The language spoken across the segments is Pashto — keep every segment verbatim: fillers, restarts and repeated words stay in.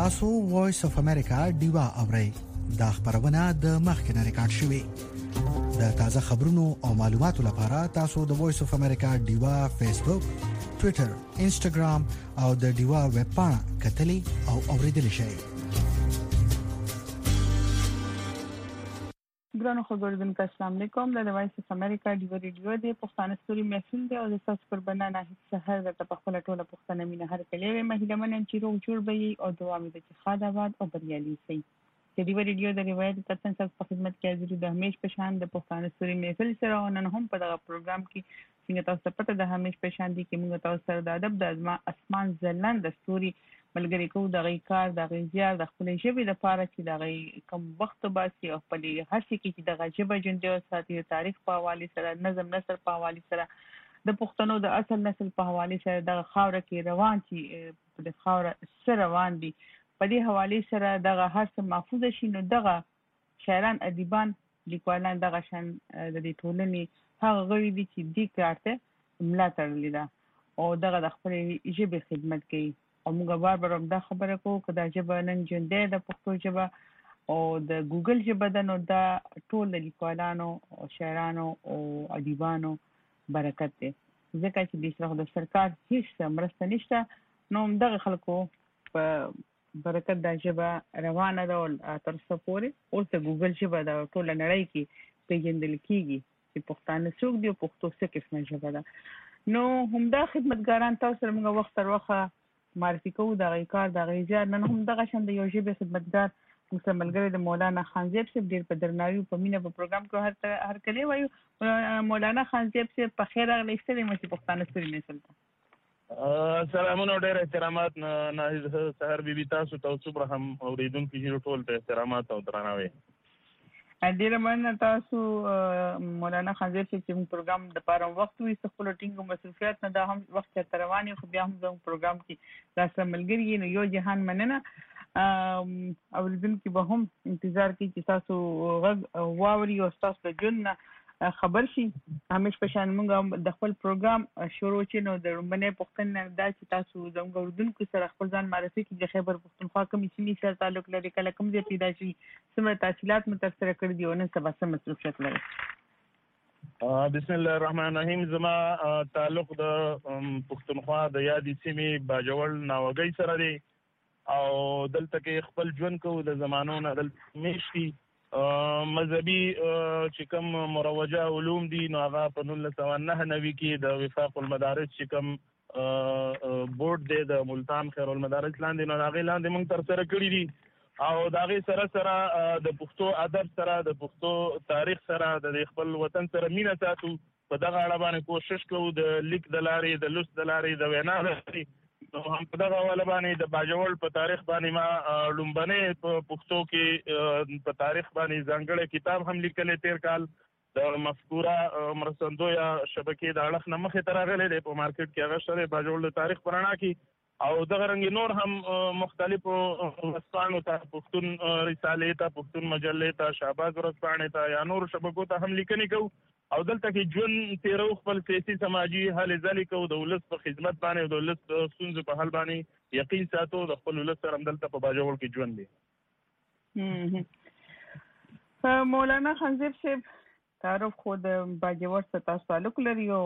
تاسو وایس اف امریکا ډیوا اورئ دا خبرونه د مخکنه ریکارډ شوې د تازه خبرونو او معلوماتو لپاره تاسو د وایس اف امریکا ډیوا فیسبوک، ټوئیټر، انسټاګرام او د ډیوا ویب پاڼه کتلې او اوریدل شئ. ګرانو خبردونکو السلام علیکم. د وایس اف امریکا ډیوا ریډیو د پښتون ستوري محفل دی او د تاسو پر بنانه هیڅ سحر د خپل ټوله پښتنه مینه هر کله مهله منن چې روغ جوړ وي او دعا مې د چې خاله آباد او بریالي شي. د ډیوا ریډیو د روایت ترڅنګ تاسو په خدمت کې حاضر د همیش په شان د پښتون ستوري محفل سره نن هم په دغه پروګرام کې څنګه تاسو پته د همیش په شان دي کې موږ تاسو سره د ادب د اسمان زلند د ستوري ملګری کو د غي کار د غي زیار د خپل ژبې د پاره چې د غي کم وخت باسي او په هڅه کې چې د ژبه ژوندۍ ساتي تاریخ په حواله سره نظم نثر په حواله سره د پښتنو د اصل نسل په حواله سره د خاور کې روان چې د خاور سره روان دي په دې حواله سره د هر څه محفوظ شي. نو دغه شاعران ادیبان لیکوالان دغه شان د دې ټولنې هغه غوي دي چې د کارته ملاتړ لیدا او دغه د خپل ژبې خدمت کوي او موږ بار بار دا خبره کوو چې د ژبه نن ژوندۍ د پښتو ژبه او د ګوګل ژبه د نو دا ټول لیکوالانو او شاعرانو او ادیبانو برکت دی ځکه چې د سره د سرکار هیڅ مرسته نشته. نو دغه خلکو په برکت د ژبه روانه ده او تر څو پورې اوس د ګوګل ژبه د ټول نړۍ کې پیژندل کیږي چې پښتانه څوک دی او پښتو څه قسمه ژبه ده. نو همدا خدمتګاران تاسو سره موږ وخت تر وخت معرفي کوو د غي کار د غي زیار. نن هم دغه شند یو ژبه خدمتګار مسلملګری د مولانا خانزیب صاحب ډیر په درناوي په مینه په پروګرام کې هر هر کله وایو مولانا خانزیب صاحب په خیر راغلی ستړي مې پښتانه ستوري مثال ته سلامونه ډیر احترامات نه سحر بیبي تاسو ته صبح هم اوریدونکو هیرو ټول ته احترامات او درناوي. ډیر مننه تاسو مولانا خانزیب صاحب چې پروګرام د پاره وخت وي خپل ټینګو مسؤلیت نه دا هم وخت تر رواني خو بیا هم زموږ پروګرام کې تاسو ملګری نو یو جهان مننه او اوریدونکو به هم انتظار کوي چې تاسو غږ واوري او تاسو د جون خبر شي. همیش په شان موږ د خپل پروګرام شروع چینو د رومنه پښتون دا چې تاسو زموږ اوریدونکو سره خپل ځان معرفي کړئ د خیبر پښتونخوا کومې سیمې سره تعلق لري کله کوم ځای پیدا شي څومره تحصیلات مو ترسره کړي دي او نن سبا څه مصروفیت لري. بسم الله الرحمن الرحیم. زما تعلق د پښتونخوا د یادې سیمې باجوړ ناوګي سره دی او دلته کې خپل ژوند کوو د زمانو نه دلته میشتي مذهبي چې کوم مروجه علوم دي نو هغه په نولس سوه نهه نوي کې د وفاق المدارس چې کوم بورډ دی د ملتان خیر المدارس لاندې نو هغه لاندې موږ تر سره کړی دي او دا غي سره سره د پښتو ادب سره د پښتو تاریخ سره د خپل وطن سره مینه ساتو په دغه اړه باندې کوشش کوو د لیک د لارې د لوست د لارې د وینا لارې نو هم په دغه حواله باندې د باجوړ په تاریخ باندې ما لومبنه په پښتو کې په تاریخ باندې ځانګړی کتاب هم لیکلی تیر کال د مفکوره مرستندو یا شبکې د اړخ نه مخې ته راغلی دی په مارکیټ کې هغه شته د باجوړ د تاریخ په رڼا کې او دغه رنګ نور هم مختلفو ورځپاڼو ته پښتون رسالې ته پښتون مجلې ته شهباز ورځپاڼې ته یا نور شبکو ته هم لیکنې کوو او دلته کې ژوند تیرو خپل سیاسي سماجي هلې ځلې کوو د ولس په خدمت باندې او د ولس ستونزو په حل باندې یقین ساتو د خپل ولس سره دلته په باجوړ کې ژوند دی. مولانا خانزیب صاحب تعارف خو د باجوړ سره تاسو تعلق لري او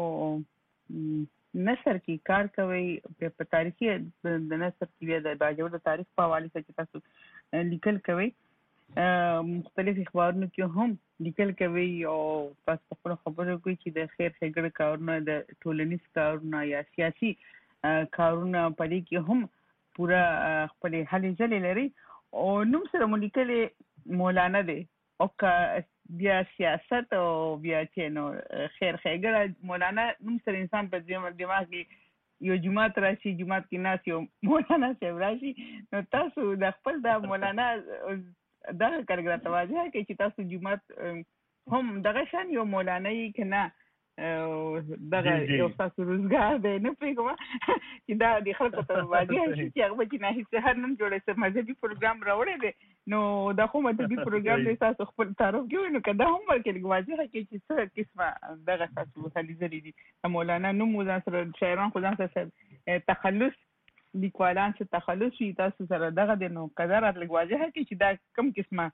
نثر کې کار کوي په تاریخي د نثر کې د باجوړ د تاریخ په حواله سره تاسو لیکل کوي مختلف اخبارونو کې هم لیکل کوي او تاسو په خپل خبرو کوي چې د خیر ښېګړې کارونه د ټولنیز کارونه یا سیاسي کارونه په دې کې هم پورا خپل هلې ځلې لري او نوم سره مو لیکلې مولانا دی او بیا سیاست او بیا چې نو خیر ښېګړه مولانا نوم سره انسان په دماغ کې یو جماعت راشي جماعت کې ناس یو مولانا صاحب راشي نو تاسو د خپل د مولانا دغه کارګر توجه کوي چې تاسو جمعه هم دغه شان یو مولانا یې کنه دغه یو تاسو روزګار دی نه پیګم چې دا د خلکو ته واجب شي چې هغه چې نه هیڅ هر نن جوړه سم مذهبي پروګرام راوړی دی نو دا خو مذهبي پروګرام دی تاسو خپل تعارف کوي نو کدا هم ورکې واجب کوي چې څه قسمه دغه تاسو هلي زری دي مولانا نو مولانا سره شاعران خو ځان سره تخلص لیکوالان چې تخلص وي تاسو سره دغه د نو قدرت لګواجه کې چې دا کم قسمه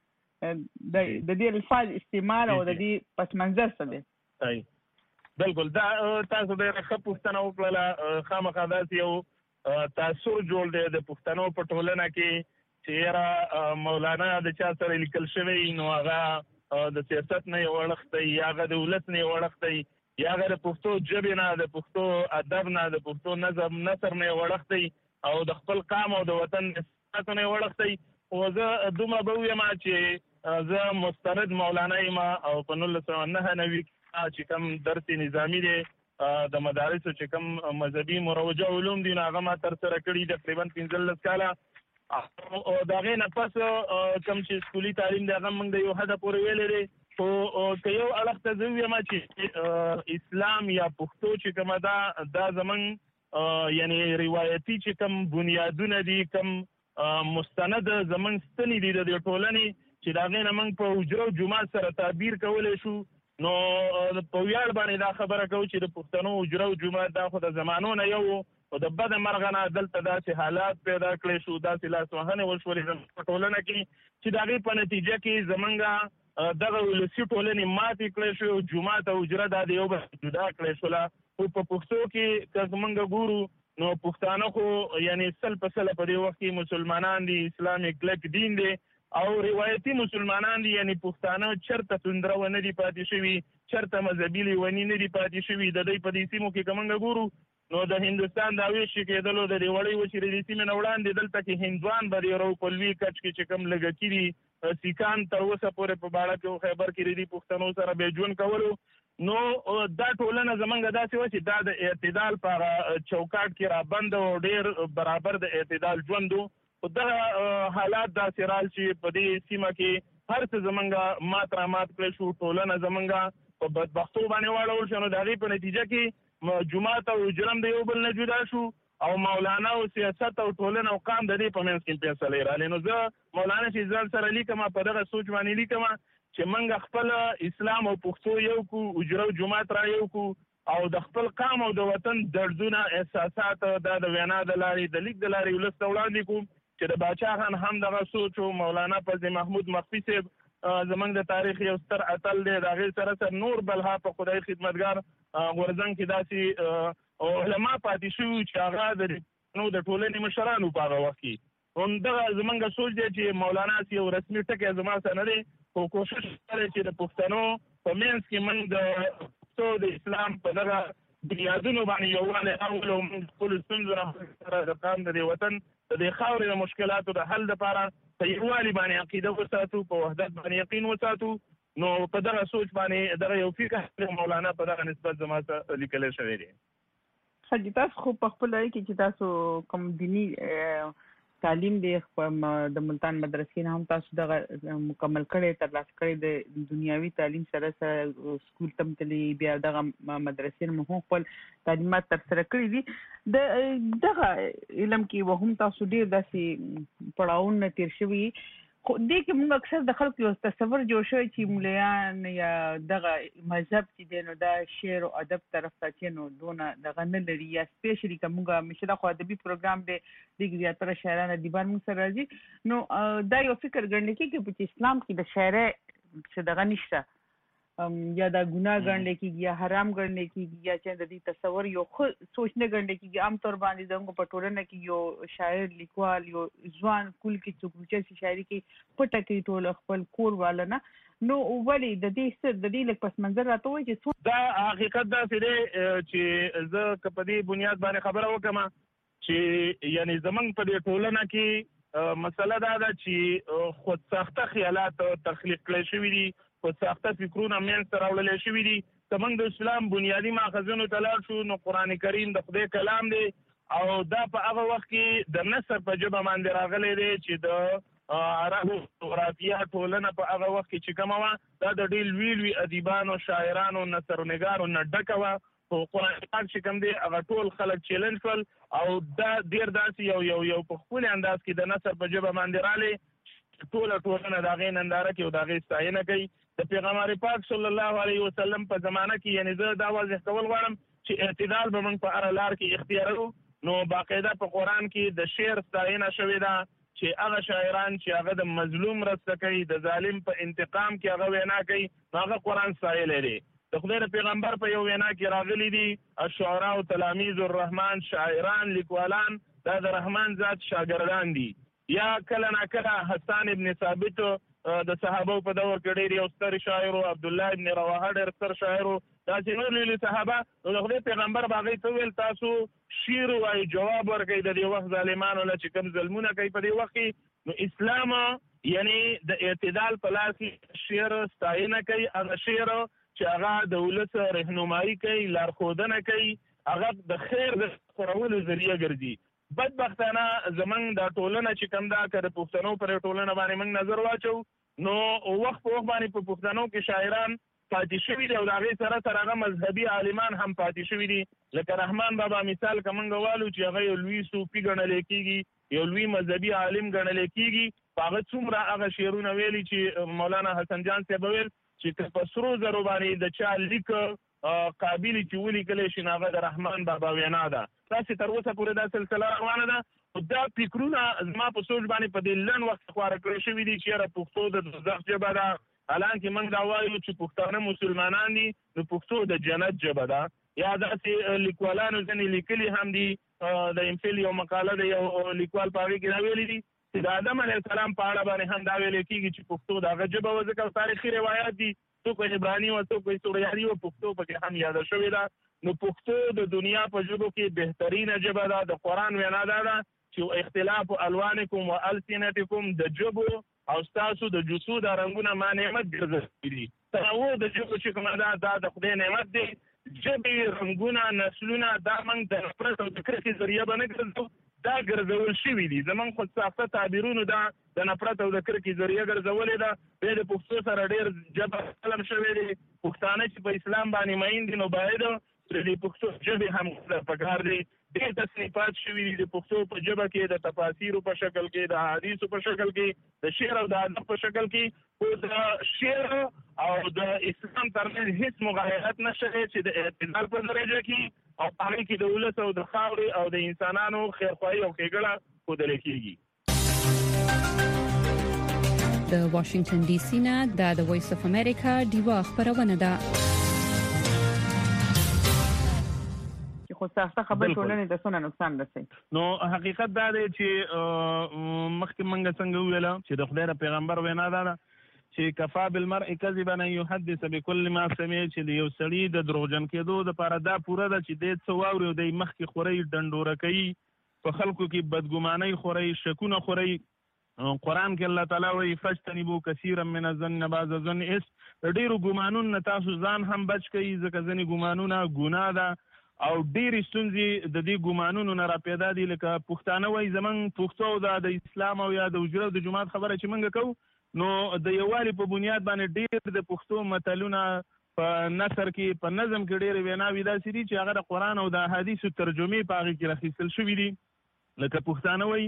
د د دې الفاظ استعمال او د دې پس منظر څه دی. صحیح بالکل دا تاسو ډېره ښه پوښتنه وکړله. خامخا داسې یو تاثر جوړ دی د پښتنو په ټولنه کې چې یاره مولانا د چا سره لیکل شوی نو هغه د سیاست نه یې اړخ دی یا هغه د ولس نه یې اړخ دی یا هغه د پښتو ژبې نه د پښتو ادب نه د پښتو نظم نثر نه یې اړخ دی او د خپل قام او د وطن ساتنه نه یې اړخ دی. خو زه دومره به ویم چې زه مستند مولانا یم او په نولس سوه نهه نوي چې کوم درس نظامي دی د مدارسو چې کوم مذهبي مروجه علوم دي نو هغه ما ترسره کړي تقریبا پنځلس کاله. او د هغې نه پس کوم چې سکولي تعلیم دی هغه موږ د یو حده پورې ویلی دی. خو که یو اړخ ته زه ویم چې اسلام یا پښتو چې کومه ده دا زموږ یعنی روایتي چې کوم بنیادونه دي کوم مستند زموږ ستنې دي د دې ټولنې چې د هغې نه موږ په حجره او جومات سره تعبیر کولی شو. نو په ویاړ باندې دا خبره کوو چې د پښتنو حجره او جومات دا خو د زمانو نه یو او د بده مرغه نه دلته داسې حالات پیدا کړی شو داسې لاسوهنې وشولې زموږ په ټولنه کې چې د هغې په نتیجه کې زموږ دغه ولسي ټولنې ماتې کړی شو. جومات او حجره دا د یو بل جدا کړی شوله. خو په پښتو کې که موږ ګورو نو پښتانه خو یعنی سل په سله په دې وخت کې مسلمانان دي اسلام یې کلک دین دی او روایتي مسلمانان دي یعنی پښتانه چرته توندره ونه دي پاتې شوي چرته مذهبي لیوني نه دي پاتې شوي. د دوی په دې سیمو کې که موږ ګورو نو د هندوستان د ویشي کېدلو د دې وړۍ وچې د دې سیمې نه وړاندې دلته کې هندوان به د رو په لوی کچ کې چې کوم لږکي دي سیکان تر اوسه پورې په باړه کې او خیبر کې د پښتنو سره به ژوند کولو. نو دا ټولنه زمونږ داسې وه چې دا د اعتدال په هغه چوکاټ کې رابند او ډېر برابر د اعتدال ژوند و. خو دغه حالات داسې رال چې په دې سیمه کې هر څه زمونږ مات رامات کړی شو ټولنه زمونږ په بدبختو باندې واړول شو. نو د هغې په نتیجه کې جومات او حجرم د یو بل نه جدا شو او مولانا او سیاست او ټولنه او قام د دې په منځ کې فیصلې رالې. نو زه مولانا چې ځان سره لیکم په دغه سوچ باندې لیکم چې موږ خپل اسلام او پښتو یو کو حجره او جومات را یو کو او د خپل قام او د وطن دردونه احساسات دا د وینا د لارې د لیک د لارې ولس ته وړاندې کوو چې د باچا خان هم دغه سوچ و. مولانا فضل محمود مخفي صاحب زمونږ د تاریخ یو ستر اتل دی د هغې سره سره نور بلها په خدای خدمتګار غورځنګ کې داسې علما پاتې شوي چې هغه د نو د ټولنې مشرانو په هغه وخت کې همدغه زمونږ سوچ دی چې مولانا یو رسمي ټکی زما سره نه دی خو کوشش کوي چې د پښتنو په منځ کې موږ د پښتو د اسلام په دغه بنیادونو باندې یووالی راولو او موږ خپلو ستونزو نه سره د قام د دې وطن د دې خاورې د مشکلاتو د حل دپاره په یووالي باندې عقیده وساتو په وحدت باندې یقین وساتو. نو په دغه سوچ باندې دغه یو فکر مولانا په دغه نسبت زما ته لیکلی شوی دی. ښه تاسو خو په خپل کې چې تاسو کوم دیني تعلیم دی د ملتان مدرسې نه هم تاسو دغه مکمل کړی ترلاسه کړی د دنیاوي تعلیم سره سره سکول تم تللی بیا دغه مدرسې نه هم خپل تعلیمات ترسره کړي دي. د دغه علم کې هم تاسو ډېر داسې پړاوونه تیر شوي خو دې کې موږ اکثر د خلکو یو تصور جوړ شوی چې ملیان یا دغه مذهب چې دی نو دا شعر او ادب طرف ته چې نو دونه دغه نه لري یا سپیشلي که موږ همیشه دا خو ادبي پروګرام دی دغه زیاتره شاعران ادیبان موږ سره راځي نو دا یو فکر ګڼل کېږي چې اسلام کې د شاعرۍ څه دغه نشته یا دا ګناه ګڼل کېږي یا حرام ګڼل کېږي یا چې د دې تصور یو ښه سوچ نه ګڼل کېږي. عام طور باندې زموږ په ټولنه کې یو شاعر لیکوال یو ځوان کول کې څوک چې شاعري کې پټه کوي ټول خپل کور والا نه نو ولې د دې سر د دې لک پس منظر راته وایي چې دا حقیقت دا دی چې زه که په دې بنیاد باندې خبره وکړم چې یعنی زمونږ په دې ټولنه کې مسله دا ده چې خودساخته خیالات تخلیق کړی شوي دي خود ساخته فکرونه منځته راوړلی شوي دي. که موږ د اسلام بنیادي ماخذونو ته لاړ شو نو قرآن کریم د خدای کلام دی او دا په هغه وخت کې د نثر په ژبه باندې راغلی دی چې د عربو جغرافیه ټولنه په هغه وخت کې چې کومه وه دا د ډېر لوی لوی ادیبانو شاعرانو نثرنګارو نه ډکه وه. خو قرآن پاک چې کوم دی هغه ټول خلک چیلنج کړل او دا ډېر داسې یو یو یو په خپل انداز کې د نثر په ژبه باندې رالی ټوله ټولنه د هغې ننداره کوي او د هغې ستاینه کوي. د پیغمبر پاک صلی الله علیه وسلم په زمانه کې یعنی زه دا واضح کول غواړم چې اعتدال به موږ په هره لار کې اختیارو نو باقاعده په قرآن کې د شعر ستاینه شوې ده چې هغه شاعران چې هغه د مظلوم مرسته کوي، د ظالم په انتقام کې هغه وینا کوي، هغه قرآن ستایلی دی. د خدای د پیغمبر په یو وینا کې راغلی دي الشعراء تلاميذ الرحمن، شاعران لیکوالان دا د رحمان ذات شاګردان دي. یا کله ناکله حسان ابن ثابت د صحابه په دور کې ډېر یو ستر شاعر، عبد الله ابن رواحه ډېر ستر شاعر، دا چې نور لوی صحابه نو د خدای پیغمبر باغی ته ویل تاسو شعر وایي، جواب ورکړئ د دې وخت ظالمانو له چې کوم ظلمونه کوي په دې وخت کې. نو اسلام یعنی د اعتدال په لاس کې شعر ستاینه کوي، هغه شعر چې هغه د ولس رهنمایي کوي، لارښودنه کوي، هغه د خیر د خپرولو ذریعه ګرځي. بدبختانه زمونږ دا ټولنه چې کوم ده که د پښتنو پر ټولنه باندې موږ نظر واچو نو وخت په وخت باندې په پښتنو کې شاعران پاتې شوي دي او د هغې سره سره هغه مذهبي عالمان هم پاتې شوي دي. لکه رحمان بابا مثال که موږ والو چې هغه یو لوی صوفي ګڼلی کېږي، یو لوی مذهبي عالم ګڼلی کېږي، په هغه څومره هغه شعرونه ویلي چې مولانا حسن جان صاحب ویل چې که په سرو زرو باندې د چا لیک قابل چې ولیکلی شي نو هغه د رحمان بابا وینا ده. تاسې تر اوسه پورې دا سلسله روانه ده. دا فکرونه زما په سوچ باندې په دې لنډ وخت خواره کړی شوي دي چې یاره پښتو د دوزخ ژبه ده، حالانکې موږ دا وایو چې پښتانه مسلمانان دي نو پښتو د جنت ژبه ده. یا داسې لیکوالانو ځینې لیکلي هم دي، د امفیل یو مقاله د یو لیکوال په هغې کې دا ویلي دي چې د آدم علیه السلام په اړه باندې هم دا ویلی کېږي چې پښتو د هغه ژبه وه، ځکه تاریخي روایات دي، څوک عبراني وه څوک سوریاني وه، پښتو پکې هم یاده شوې ده. نو پښتو د دنیا په ژبو کې بهترینه ژبه ده. د قرآن وینا دا ده چې اختلاف الوانکم و السنتکم، د ژبو او ستاسو د جسو د رنګونه ما نعمت ګرځولي دي. تنوع د ژبو چې کومه ده دا د خدای نعمت دی. ژبې، رنګونه، نسلونه دا موږ د نفرت او د کرکې ذریعه به نه ګرځو، دا ګرځول شوي دي. زموږ خودساخته تعبیرونو دا د نفرت او د کرکې ذریعه ګرځولې ده. بیا د پښتو سره ډېر ژبه قلم شوی دی. پښتانه چې په اسلام باندې مین دي نو باید د پښتو ژبې هم پکار دی. ډېر تصنیفات شوي دي د پښتو په ژبه کې، د تفاسیرو په شکل کې، د احادیثو په شکل کې، د شعر او د ادب په شکل کې. خو د شعر او د اسلام ترمنځ هیڅ مغایرت نشته چې د اعتدال په درجه کې او په هغې کې د ولس او د خاورې او د انسانانو خیرخواهي او ښېګړه ښودلی کېږي. د واشنگټن ډي سي نه دا د وایس اف امریکا ډیوا خبرونه ده. خو سخته خبرې ټولنې ته څونه نقصان رسوي. نو حقیقت دا دی چې مخکې موږ څنګه وویله چې د خدای د پیغمبر وینا دا ده چې کفا بالمرء کذبا ان يحدث بكل ما سمع، چې د یو سړي د دروغجن کېدو دپاره دا پوره ده چې دی څه واوري او دی مخکې خورئ، ډنډوره کوي، په خلکو کې بدګمانۍ خورئ، شکونه خورئ. قرآن کې الله تعالی وایي فاجتنبوا کثیرا من الظن بعض الظن اس، د ډېرو ګمانونو نه تاسو ځان هم بچ کوئ، ځکه ځینې ګمانونه ګناه ده او ډېرې ستونزې د دې ګمانونو نه راپیدا دي. لکه پښتانه وایي زموږ پښتو دا د اسلام او یا د حجره او د جومات خبره چې موږ کوو نو د یووالي په بنیاد باندې ډېر د پښتو متلونه په نثر کې په نظم کې ډېرې ویناوې داسې دي چې هغه د قرآن او د احادیثو ترجمې په هغې کې راخیستل شوي دي. لکه پښتانه وایي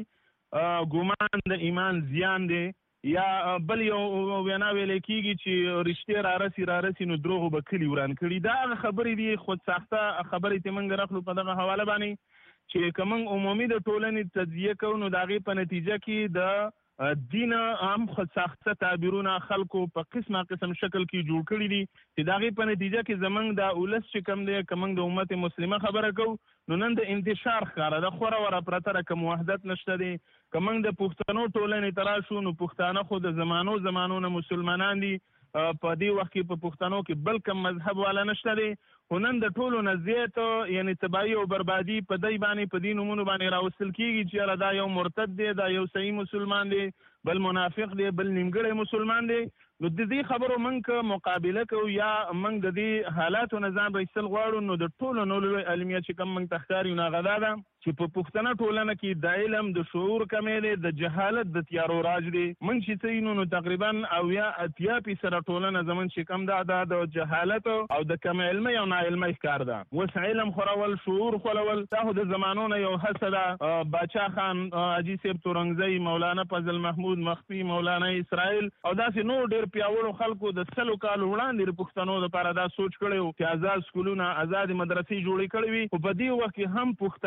ګمان د ایمان زیان دی، یا بل یو وینا ویلی کېږي چې رښتې را رسي را رسي نو دروغو به کلي وران کړي. دا هغه خبرې دي خودساخته خبرې ته موږ راخلو په دغه حواله باندې چې که موږ عمومي د ټولنې تجزیه کوو نو د هغې په نتیجه کې د دین هم خودساخته تعبیرونه خلکو په قسمه قسم شکل کې جوړ کړي دي چې د هغې په نتیجه کې زموږ د اولس چې کوم دی که موږ د امت مسلمه خبره کوو نو نن د انتشار ښکاره ده، خوره وره پرته ده، که وحدت نشته دی. که موږ د پښتنو ټولنې ته راشو نو پښتانه خو د زمانو زمانو نه مسلمانان دي، په دې وخت کې په پښتنو کې بل کوم مذهب والا نشته دی. خو نن د ټولو نه زیات یعنې تباهي او بربادي په دی باندې په دې نومونو باندې راوستل کېږي چې یاره دا یو مرتد دی، دا یو صحیح مسلمان دی، بل منافق دی، بل نیمګړی مسلمان دی. نو د دې خبرو موږ که مقابله کوو یا موږ د دې حالاتو نه ځان رایستل غواړو نو د ټولو نه لوی علمیه چې کوم موږ ته ښکاري نو هغه دا ده چې په پښتنه ټولنه کې د علم د شعور کمی دی، د جهالت د تیارو راج دی. موږ چې څه نو نو تقریبا اویا اتیا فیصده ټولنه زموږ چې کوم ده دا د جهالت او د کم علمۍ او ناعلمۍ ښکار ده. اوس علم خورول، شعور خورول دا خو د زمانو نه یو هڅه ده. باچا خان، حاجي صاحب تورنګزی، مولانا فضل محمود مخفي، مولانا اسرائیل او داسې نور ډېر پیاوړو خلکو د سلو کالو وړاندې د پښتنو دپاره دا سوچ کړی و چې ازاد سکولونه، ازادې مدرسې جوړې کړې وي. خو په دې وخت کې هم پښتانه د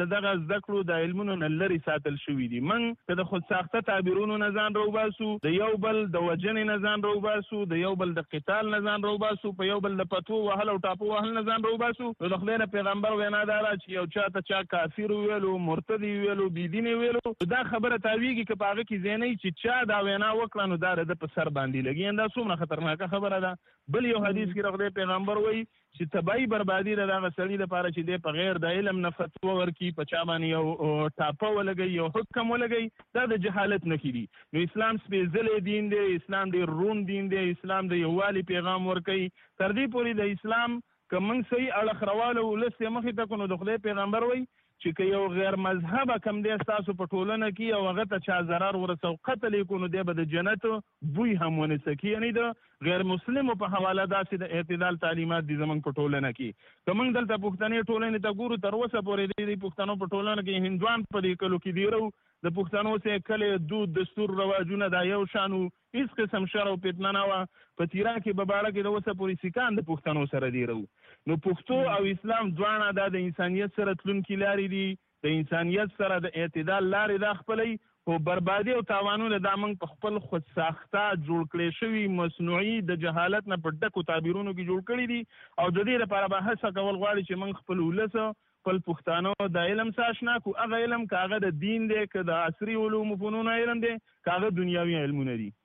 له دغه زده کړو د علمونو نه لرې ساتل شوي دي. موږ که د خودساخته تعبیرونو نه ځان راوباسو، د یو بل د وژنې نه ځان راوباسو، د یو بل د قتال نه ځان راوباسو، په یو بل د پتو وهل او ټاپو وهل نه ځان راوباسو، نو د خدای نه پیغمبر وینا دا ده چې یو چا ته چا کافر ویلو، مرتد ویلو، بېدین ویلو، دا خبره تاویږي که په هغه کې ځای نه وي چې چا دا وینا وکړه نو دا د په سر باندې لګي. دا څومره خطرناکه خبره ده. بل یو حدیث کې د خدای پیغمبر وایي چې تباهي بربادي د دغه سړي لپاره چې دی په غیر د علم نه فتوا ورکړي، په چا باندې یو ټاپه ولګوي، یو حکم ولګوي، دا د جهالت نښې دي. نو اسلام سپېڅلی دین دی، اسلام ډېر روڼ دین دی، اسلام د یووالي پیغام ورکوي. تر دې پورې د اسلام که موږ صحیح اړخ راواله ولس یې مخې ته کړو نو د خدای پیغمبر وایي چې که یو غیر مذهبه کم دی ستاسو په ټولنه کې او هغه ته چا ضرر ورسو قتل یې کړو نو دی به د جنت بوی هم ونیسه کي. یعنې د غیر مسلمو په حواله داسې د اعتدال تعلیمات دي زموږ په ټولنه کې. که موږ دلته پښتنې ټولنې ته ګورو تر اوسه پورې د دې پښتنو په ټولنه کې هندوان په دې کلو کې دیرو د پښتنو سه کله دود دستور رواجونه دا یو شانو، هیڅ قسم شر او فتنه نه وه. په تیرا کې بباړه کې د اوسه پورې سیکان د پښتنو سره دیرو. نو پښتو او اسلام دواړه دا د انسانیت سره تلونکي لارې دي، د انسانیت سره د اعتدال لارې دا خپلوي. خو بربادي او تاوانونه دا موږ په خپل خود ساخته جوړ کړی شوي مصنوعي د جهالت نه په ډکو تعبیرونو کې جوړ کړي دي. او د دې لپاره به هڅه کول غواړي چې موږ خپل ولس، خپل پښتانه د علم سره اشنا کړو. هغه علم که هغه د دین دی، که د عصري علومو فنونو علم دی، که هغه دنیاوي علمونه دي.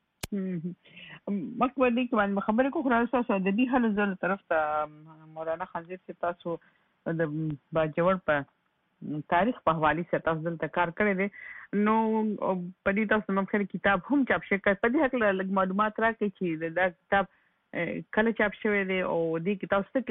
مخکې باندې کې باندې خبرې کوو، خو تاسو د دې حل زر طرف ته مولانا خنزیر چې تاسو د باجوړ په تاریخ په حواله سره تاسو دلته کار کړی دی، نو په دې تاسو نو خیر کتاب هم چاپ شوی. په دې هکله لږ معلومات راکړئ چې دا کتاب کله چاپ شوی دی او دې کتاب څه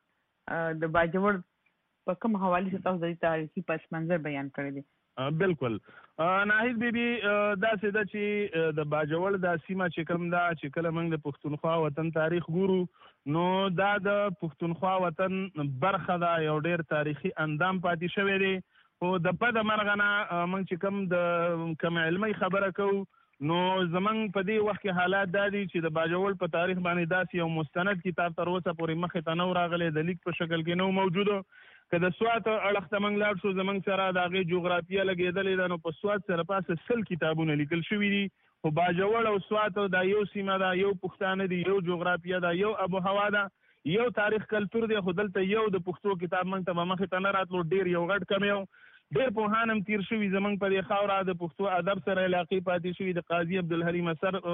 قسمه د باجوړ په کوم حواله سره تاسو د تاریخي پس منظر بیان کړی دی؟ بالکل ناهید بیبي داسې ده چې د باجوړ دا سیمه چې کوم ده چې کله موږ د پښتونخوا وطن تاریخ ګورو نو دا د پښتونخوا وطن برخه ده، یو ډېر تاریخي اندام پاتې شوی دی. خو د بده مرغه نه موږ چې کوم د کوم علمي خبره کوو نو زمونږ په دې وخت کې حالات دا دي چې د باجوړ په تاریخ باندې داسې یو مستند کتاب تر اوسه پورې مخې ته نه راغلی، د لیک په شکل کې نه موجوده. که د سوات اړخ ته موږ لاړ شو زموږ سره د هغې جغرافیه لګېدلې ده، نو په سوات سره پاسه سل کتابونه لیکل شوي دي. خو باجوړ او سوات دا یو سیمه ده، یو پښتانه دي، یو جغرافیه ده، یو ابو هوا ده، یو تاریخ کلتور دی. خو دلته یو د پښتو کتاب موږ ته به مخې ته نه راتلو، ډېر یو غټ کم یو ډېر پوهان هم تیر شوي زموږ په دې خاوره د پښتو ادب سره علاقې پاتې شوي. د قاضي عبدالحلیم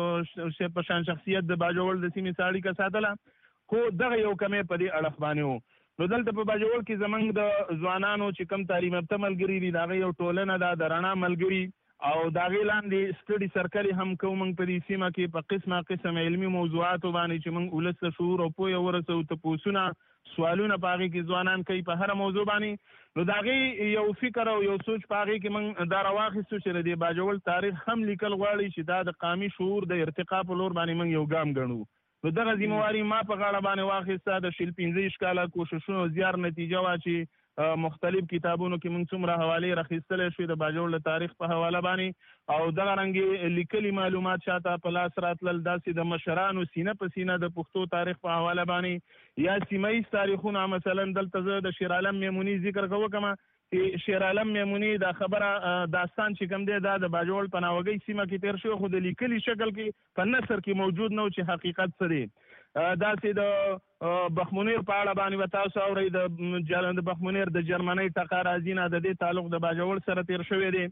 اثر په شان شخصیت د باجوړ د سیمې سره اړیکه ساتله، خو دغه یو کمی په دې اړخ باندې و. نو دلته په باجوړ کې زموږ د ځوانانو چې کم تعلیم یافته ملګري دي د هغې یو ټولنه ده د رڼا ملګري، او د هغې لاندې سټډي سرکل هم کوو موږ په دې سیمه کې په قسمه قسم علمي موضوعاتو باندې چې موږ ولس ته شعور او پوهه ورسوو، تپوسونه سوالونه په هغې کې ځوانان کوي په هره موضوع باندې. نو د هغې یو فکر او یو سوچ په هغې کې موږ دا راواخیستو چې د دې باجوړ تاریخ هم لیکل غواړي چې دا د قامي شعور د ارتقا په لور باندې موږ یو ګام ګڼو. نو دغه ذمواري ما په غاړه باندې واخیسته. د شل پنځه کاله کوششونو زیار نتیجه وه چې مختلف کتابونو کې موږ څومره حوالې راخیستلی شوې د باجوړ له تاریخ په حواله باندې، او دغه رنګې لیکلي معلومات شاته په لاس راتلل، داسې د مشرانو سینه په سینه د پښتو تاریخ په حواله باندې، یا سیمه ییز تاریخونه. مثلا دلته زه د شیر عالم میموني ذکر کوم چې شیر عالم میموني دا خبره داستان چې کوم دی دا د باجوړ په ناوګۍ سیمه کې تیر شوی، خو د لیکلي شکل کې په نثر کې موجود نه و چې حقیقت څه دی. داسې د بخمنیر په اړه باندې به تاسو اورئ، د بخمنیر د جرمنۍ ټقا راځي نه، د دې تعلق د باجوړ سره تیر شوی دی.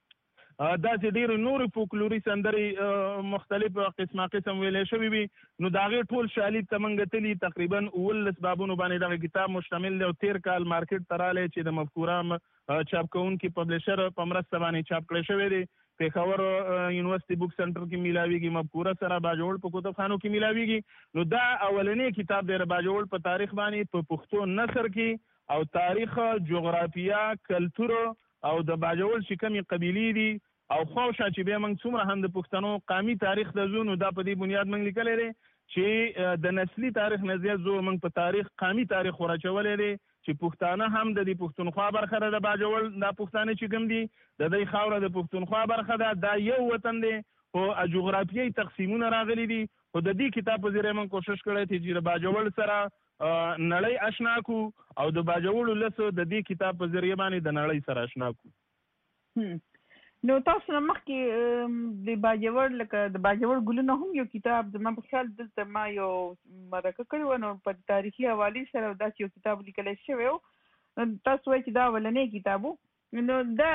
داسې ډېرې نورې فولکلوري سندرې مختلف قسمه قسم ویلی شوي وي. نو د هغې ټول شالید ته موږ تلي، تقریبا اوولس بابونو باندې دغه کتاب مشتمل دی، او تېر کال مارکیټ ته رالی چې د مفکوره چاپ کوونکي پبلیشر په مرسته باندې چاپ کړی شوی دی. پېښور یونیورسټي بک سنټر کې میلاویږي، مفکوره سره باجوړ په کتابخانو کې میلاویږي. نو دا اولنی کتاب دی د باجوړ په تاریخ باندې په پښتو نثر کې، او تاریخ، جغرافیه، کلتور او د باجوړ چې کومې قبیلې دي او خواوشا چې بیا موږ څومره هم د پښتنو قامي تاریخ ته ځو، نو دا په دې بنیاد موږ لیکلی دی چې د نسلي تاریخ نه زیات زور موږ په تاریخ قامي تاریخ ورچولی دی چې پښتانه هم د دې پښتونخوا برخه ده، د باجوړ دا پښتانه چې کوم دي د دې خاوره د پښتونخوا برخه ده، دا یو وطن دی. خو جغرافیایي تقسیمونه راغلي دي. خو د دې کتاب په ذریعه موږ کوشش کړی چې د باجوړ سره نړۍ آشنا کو او د باجوړ ولس د دې کتاب په ذریعہ باندې د نړۍ سره آشنا کو. نو تاسو نه مخکې د باجوړ لکه د باجوړ ګلونه هم یو کتاب زما په خیال دلته ما یو مرکه کړې وه، نو په تاریخي حوالې سره داسې یو کتاب لیکلی شوی و. تاسو وایئ چې دا اولنی کتاب و، نو دا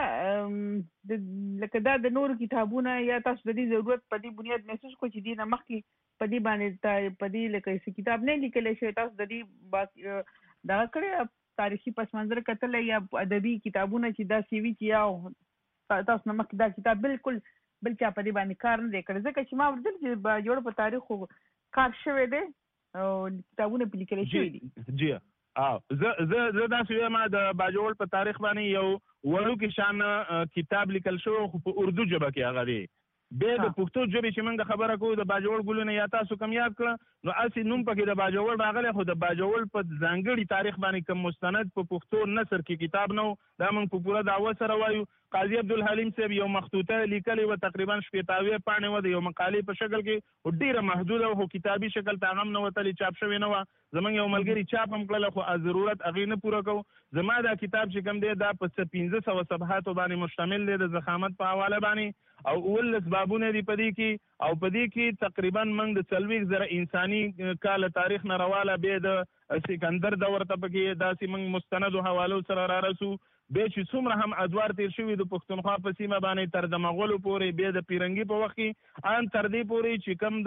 لکه دا د نورو کتابونه یا تاسو د دې ضرورت په دې بنیاد محسوس کړو چې دې نه مخکې په دې باندې په دې لکه څه کتاب نه لیکلی شوی، تاسو د دې دغه کړی تاریخي پس منظر کتلی یا ادبي کتابونه چې داسې وي چې یا تاسو نه مخکې دا کتاب بالکل بل چا په دې باندې کار نه دی کړی؟ ځکه چې ما ولیدل چې باجوړ په تاریخو کار شوی دی او کتابونه پرې لیکلی شوي دي. جی او زه زه زه داسې وایم د باجوړ په تاریخ باندې یو وړوکی شان کتاب لیکل شوی خو په اردو ژبه کې هغه دی. بیا د پښتو ژبې چې موږ خبره کوو د باجوړ ګلونه یا تاسو کوم یاد کړه نو هسې نوم پکې د باجوړ راغلی، خو د باجوړ په ځانګړي تاریخ باندې کوم مستند په پښتو نثر کې کتاب نه و. دا موږ په پوره دعوه سره وایو. قاضي عبدالحلیم صاحب یو مخطوطه لیکلې وه، تقریبا شپېتاوې پاڼې وه، د یو مقالې په شکل کې، خو ډېره محدوده وه، خو کتابي شکل ته هغه هم نه وتلې، چاپ شوې نه وه. زموږ یو ملګري چاپ هم کړله خو ضرورت هغې نه پوره کوو. زما دا کتاب چې کوم دی دا په څه پنځه سوه صفحاتو باندې مشتمل دی د زخامت په حواله باندې، او اوولس بابونه دي په دې کې، او په دې کې تقریبا موږ د څلوېښت زره انساني کاله تاریخ نه رواله بیا د سکندر دور ته پکې داسې موږ مستندو حوالو سره را رسو. بیا چې څومره هم ادوار تیر شوي د پښتونخوا په سیمه باندې تر د مغولو پورې، بیا د پیرنګي په وخت کې ان تر دې پورې چې کوم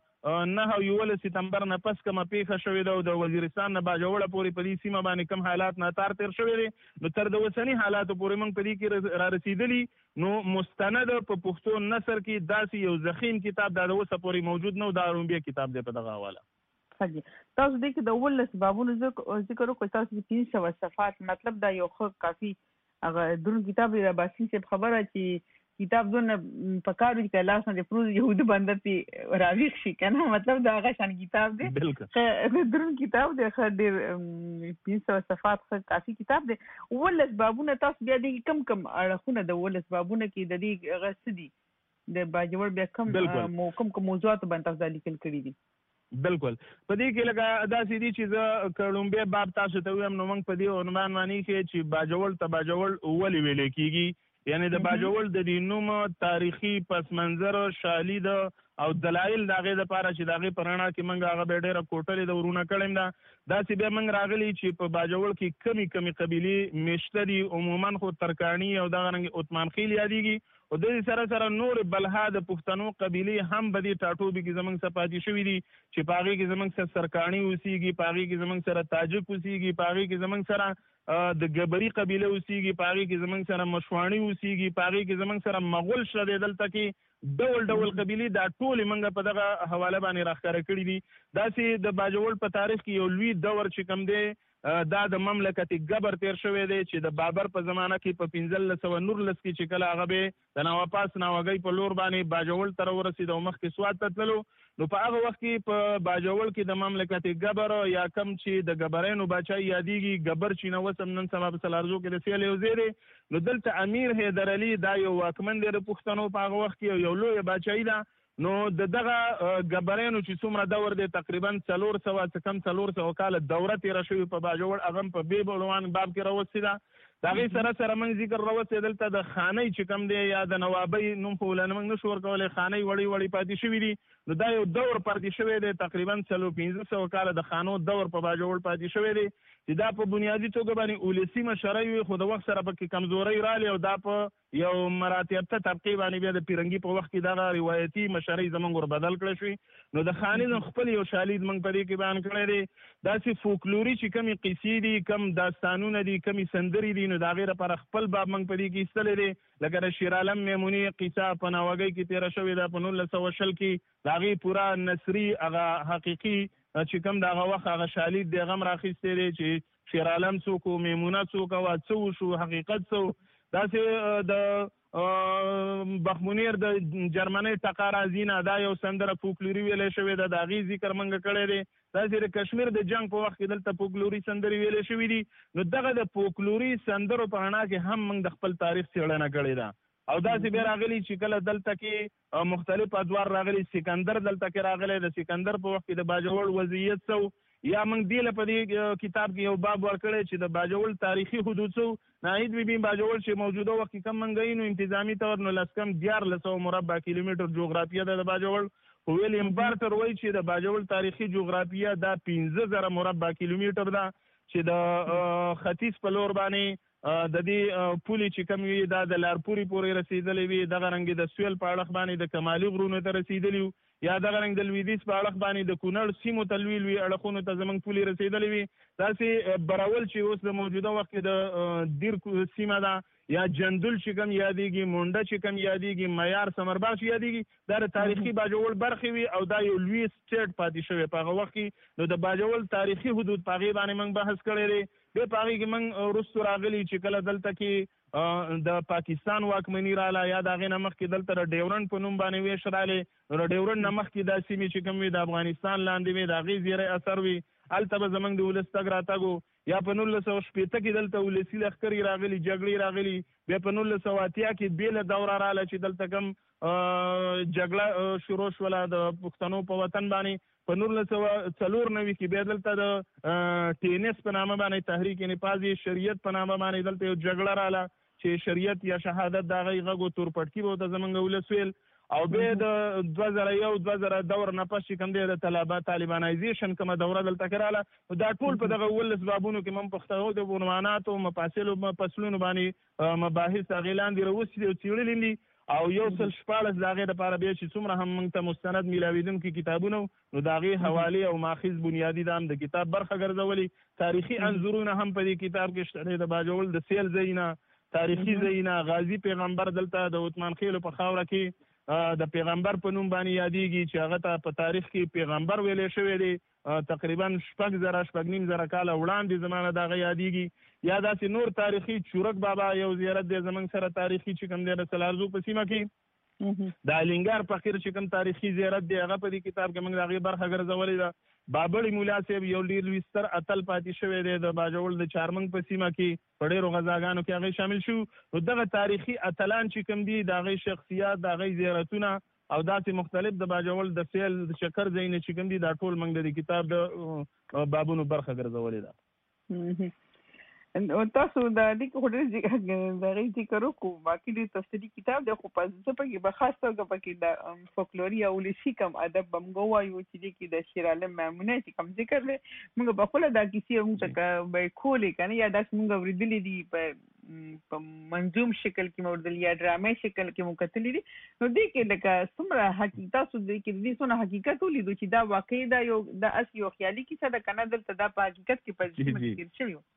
د نهه او یولس سپتمبر نه پس کومه پیښه شوې ده او د وزیرستان نه باجوړه پورې په دې سیمه باندې کوم حالات ناتار تیر شوي دي، نو تر د اوسني حالاتو پورې موږ په دې کې را رسېدلي. نو مستند په پښتو نثر کې داسې یو ضخیم کتاب دا د اوسه پورې موجود نه و، دا رومبیا کتاب دی په دغه حواله. تاسو دې کې د اوولس بابونو ذکر وکړئ، تاسو پنځه سوه صفحات، مطلب دا یو ښه کافي هغه دروند کتاب دی. د باسین صاحب خبره چې کتاب دونه په کار وي چې لاس نه د فروز یهودي بنده پې راویښ شي که نه، مطلب د هغه شان کتاب دی، دروند کتاب دی، ښه ډېر پنځه سوه صفحات ښه کافي کتاب دی. اوولس بابونه، تاسو بیا دې کم کم اړخونه د اوولس بابونه کې د دې هغه څه دي د باجوړ بیا کم کوم کوم موضوعاتو باندې تاسو دا لیکل کړي دي؟ بالکل په دې کې لکه داسې دي چې زه که لومبی باب تاسو ته ویم نو موږ په دې عنوان باندې کې چې باجوړ ته باجوړ ولې ویلی کېږي، یعنی د باجوړ د دې نوم تاریخي پس منظر شالید او دلایل د هغې دپاره چې د هغې په رڼا کې موږ هغه بیا ډېره کوټلې د ورونه کړې ده. داسې بیا موږ راغلي چې په باجوړ کې کمې کمې قبیلې میشته دي، عموما خو ترکاڼي او دغه رنګې عثمان خیل یادېږي، او د دې سره سره نور بلها د پښتنو قبیلې هم په دې ټاټوبي کې زموږ څه پاتې شوي دي چې په هغې کې زموږ سره سرکاڼي اوسېږي، په هغې کې زموږ سره تاجک اوسېږي، په هغې کې زموږ سره د ګبري قبیله اوسېږي، په هغې کې زموږ سره مشواڼي اوسېږي، په هغې کې زموږ سره مغول شته دی، دلته کې ډول ډول قبیلې دا ټولې موږ په دغه حواله باندې راښکاره کړي دي. داسې د باجوړ په تاریخ کې یو لوی دور چې کوم دی دا د مملکت ګبر تیر شوی دی چې د بابر په زمانه کې په پنځلس سوه نولس کې چې کله هغه به د نواپاس ناوګۍ په لور باندې باجوړ ته راورسېد او مخکې سوات ته تللو، نو په هغه وخت کې په باجوړ کې د مملکت ګبر یا کم چې د ګبرینو باچای یادېږي ګبر چې نو وسم نن سبا په سلارزو کې د سیل یو ځای دی، نو دلته امیر حیدر علي دا یو واکمن دی د پښتنو په هغه وخت کې یو لویه باچایي ده. نو د دغه ګبرینو چې څومره دور دی تقریبا څلور سوه څه کم څلور سوه کاله دوره تېره شوې په باجوړ، هغه هم په بې عنوان باب کې راوستې ده. د هغې سره سره موږ ذکر راوستې دلته د خانۍ چې کوم دی یا د نوابۍ نوم خو ولنه موږ نشو ورکولی، خانۍ وړۍ وړۍ پاتې شوي دي، نو دا یو دور پاتې شوی دی تقریبا څلور پنځه سوه کاله د خانو دور په باجوړ پاتې شوی دی چې دا په بنیادي توګه باندې ولسي مشرۍ وي، خو د وخت سره پکې کمزورۍ رالې او دا په یو مراتبته طبقې باندې بیا د پیرنګي په وخت کې دغه روایتي مشرۍ زموږ ور بدل کړی شوي. نو د خانیزم خپل یو شالید موږ په دې کې بیان کړی دی. داسې فولکلوري چې کمې قیسې دي، کم داستانونه دي، کمې سندرې دي، نو د هغې لپاره خپل باب موږ په دې کې ایستلی دی. لکه د شیر عالم میموني قیصه په ناوګۍ کې تېره شوې ده په نولس سوه شل کې، د هغې پوره نثري هغه حقیقي چې کوم د هغه وخت هغه شالید دی هغه هم راخیستی دی چې شیر عالم څوک و، میمونه څوک وه، څه وشو، حقیقت څه و. داسې د بخمونیر د جرمنۍ ټقا راځي نه دا یو سندره فولکلوري ویلی شوې ده، د هغې ذکر موږ کړی دی. داسې د کشمیر د جنګ په وخت کې دلته فولکلوري سندرې ویلې شوي دي، نو دغه د فولکلوري سندرو په رڼا کې هم موږ د خپل تاریخ څېړنه کړې ده. او داسې بیا راغلي چې کله دلته کې مختلف ادوار راغلي، سکندر دلته کې راغلی، د سکندر په وخت کې د باجوړ وضعیت څه یا موږ دې له په دې کتاب کې یو باب ورکړی چې د باجوړ تاریخي حدود څو ناهید بي بي باجوړ چې موجوده وخت کې کم منګی نو انتظامی طور نو لس کم دیارلس سوه مربع کیلومتر جغرافیه ده د باجوړ. خو ویلیم بارټر وایي چې د باجوړ تاریخي جغرافیه دا پنځه زره مربع کیلومتر ده چې د ختیځ په لور باندې د دې پولې چې کوم وي دا د لارپوري پورې رسېدلې وي، دغه رنګ د سویل په اړخ باندې د کمالي غرونو ته رسېدلي وي، یا دغه رنګ د لویدیځ په اړخ باندې د کونړ سیمو ته لوی لوی اړخونو ته زموږ پولې رسېدلې وي. داسې براول چې اوس د موجوده وخت کې د دیر سیمه ده یا جندل چې کوم یادېږي، مونډه چې کوم یادېږي، معیار سمرباغ چې یادېږي، دا د تاریخي باجوړ برخې وي او دا یو لوی سټیټ پاتې شوی په هغه وخت کې. نو د باجوړ تاریخي حدود په هغې باندې موږ بحث کړی دی. بیا په هغې کې موږ وروستو راغلي چې کله دلته کې د پاکستان واکمني راله یا د هغې نه مخکې دلته د ډیورنډ په نوم باندې ویش راغلی. نو د ډیورنډ نه مخکې دا سیمې چې کوم وي د افغانستان لاندې وي، د هغې زیری اثر وي. هلته به زموږ د ولس تګ راتګ و. یا په نولس سوه شپېته کې دلته ولسي لښکرې راغلي، جګړې راغلي. بیا په نولس سوه اتیا کې بېله دوره راغله چې دلته کوم جګړه شروع شوله د پښتنو په وطن باندې. په نولس سوه څلور نوي کې بیا دلته د ټینس په نامه باندې تحریک نفاذ شریعت په نامه باندې دلته یو جګړه راغله چې شریعت یا شهادت د هغې غږ و تورپټکي به ورته زموږ ولس ویل. او بیا د دوه زره یو دوه زره دور نه پس چې کوم دی د طالبانایزیشن کومه دوره دلته کې راغله، دا ټول په دغه اوولس بابونو کې موږ پښتنو د عنواناتو مفاصلو فصلونو باندې مباحث هغې لاندې راوستي دي او څېړلي دي. او یو سل شپاړس د هغې دپاره بیا چې څومره هم موږ ته مستند میلاوېدونکي کتابونه نو د هغې حوالې او ماخذ بنیادي دا هم د کتاب برخه ګرځولي. تاریخي انځورونه هم په دې کتاب کې شته دی، د باجوړ د سیل ځایونه، تاریخي ځایونه. غازي پیغمبر دلته د عثمان خیلو په خاوره کې د پیغمبر په نوم باندې یادېږي چې هغه ته په تاریخ کې پیغمبر ویلی شوی دی. تقریبا شپږ زره شپږ نیم زره کاله وړاندې زمانه د هغه یادېږي. یا داسې نور تاریخي چورک بابا یو زیارت دی زموږ سره تاریخي چې کوم دی د سلارزو په سیمه کې. د الینګار فقیر چې کوم تاریخي زیارت دی هغه په دې کتاب کې موږ د هغې برخه ګرځولې ده. بابړي مولا صاحب یو ډېر لوی ستر اتل پاتې شوی دی د باجوړ د چارمنګ په سیمه کې، په ډېرو غزاګانو کې هغې شامل شو. نو دغه تاریخي اتلان چې کوم دي د هغې شخصیات، د هغې زیارتونه او داسې مختلف د باجوړ د فعل د چکر ځایونه چې کوم دي دا ټول موږ د دې کتاب د بابونو برخه ګرځولې ده. تاسو د دې خو ډېر د هغې ذکر وکړو، باقي ډېر تفصیلي کتاب دی، خو په زه پکې به خاص توګه پکې د فولکلوري او ولسي کم ادب به موږ ووایو چې دې کې د شیر عالم میمونه چې کوم ذکر دی موږ به خپله دا کیسې موږ ته به یې کولې که نه، یا داسې موږ اورېدلي دي په منظوم شکل کې مو اورېدلي یا ډرامې شکل کې مو کتلي دي. نو دې کې لکه څومره حقیقت تاسو دې کې دې څومره حقیقت ولیدو چې دا واقعي دا یو دا اس یو خیالي کیسه ده که نه دلته دا په حقیقت کې په ژوند کې تېر شوي وو؟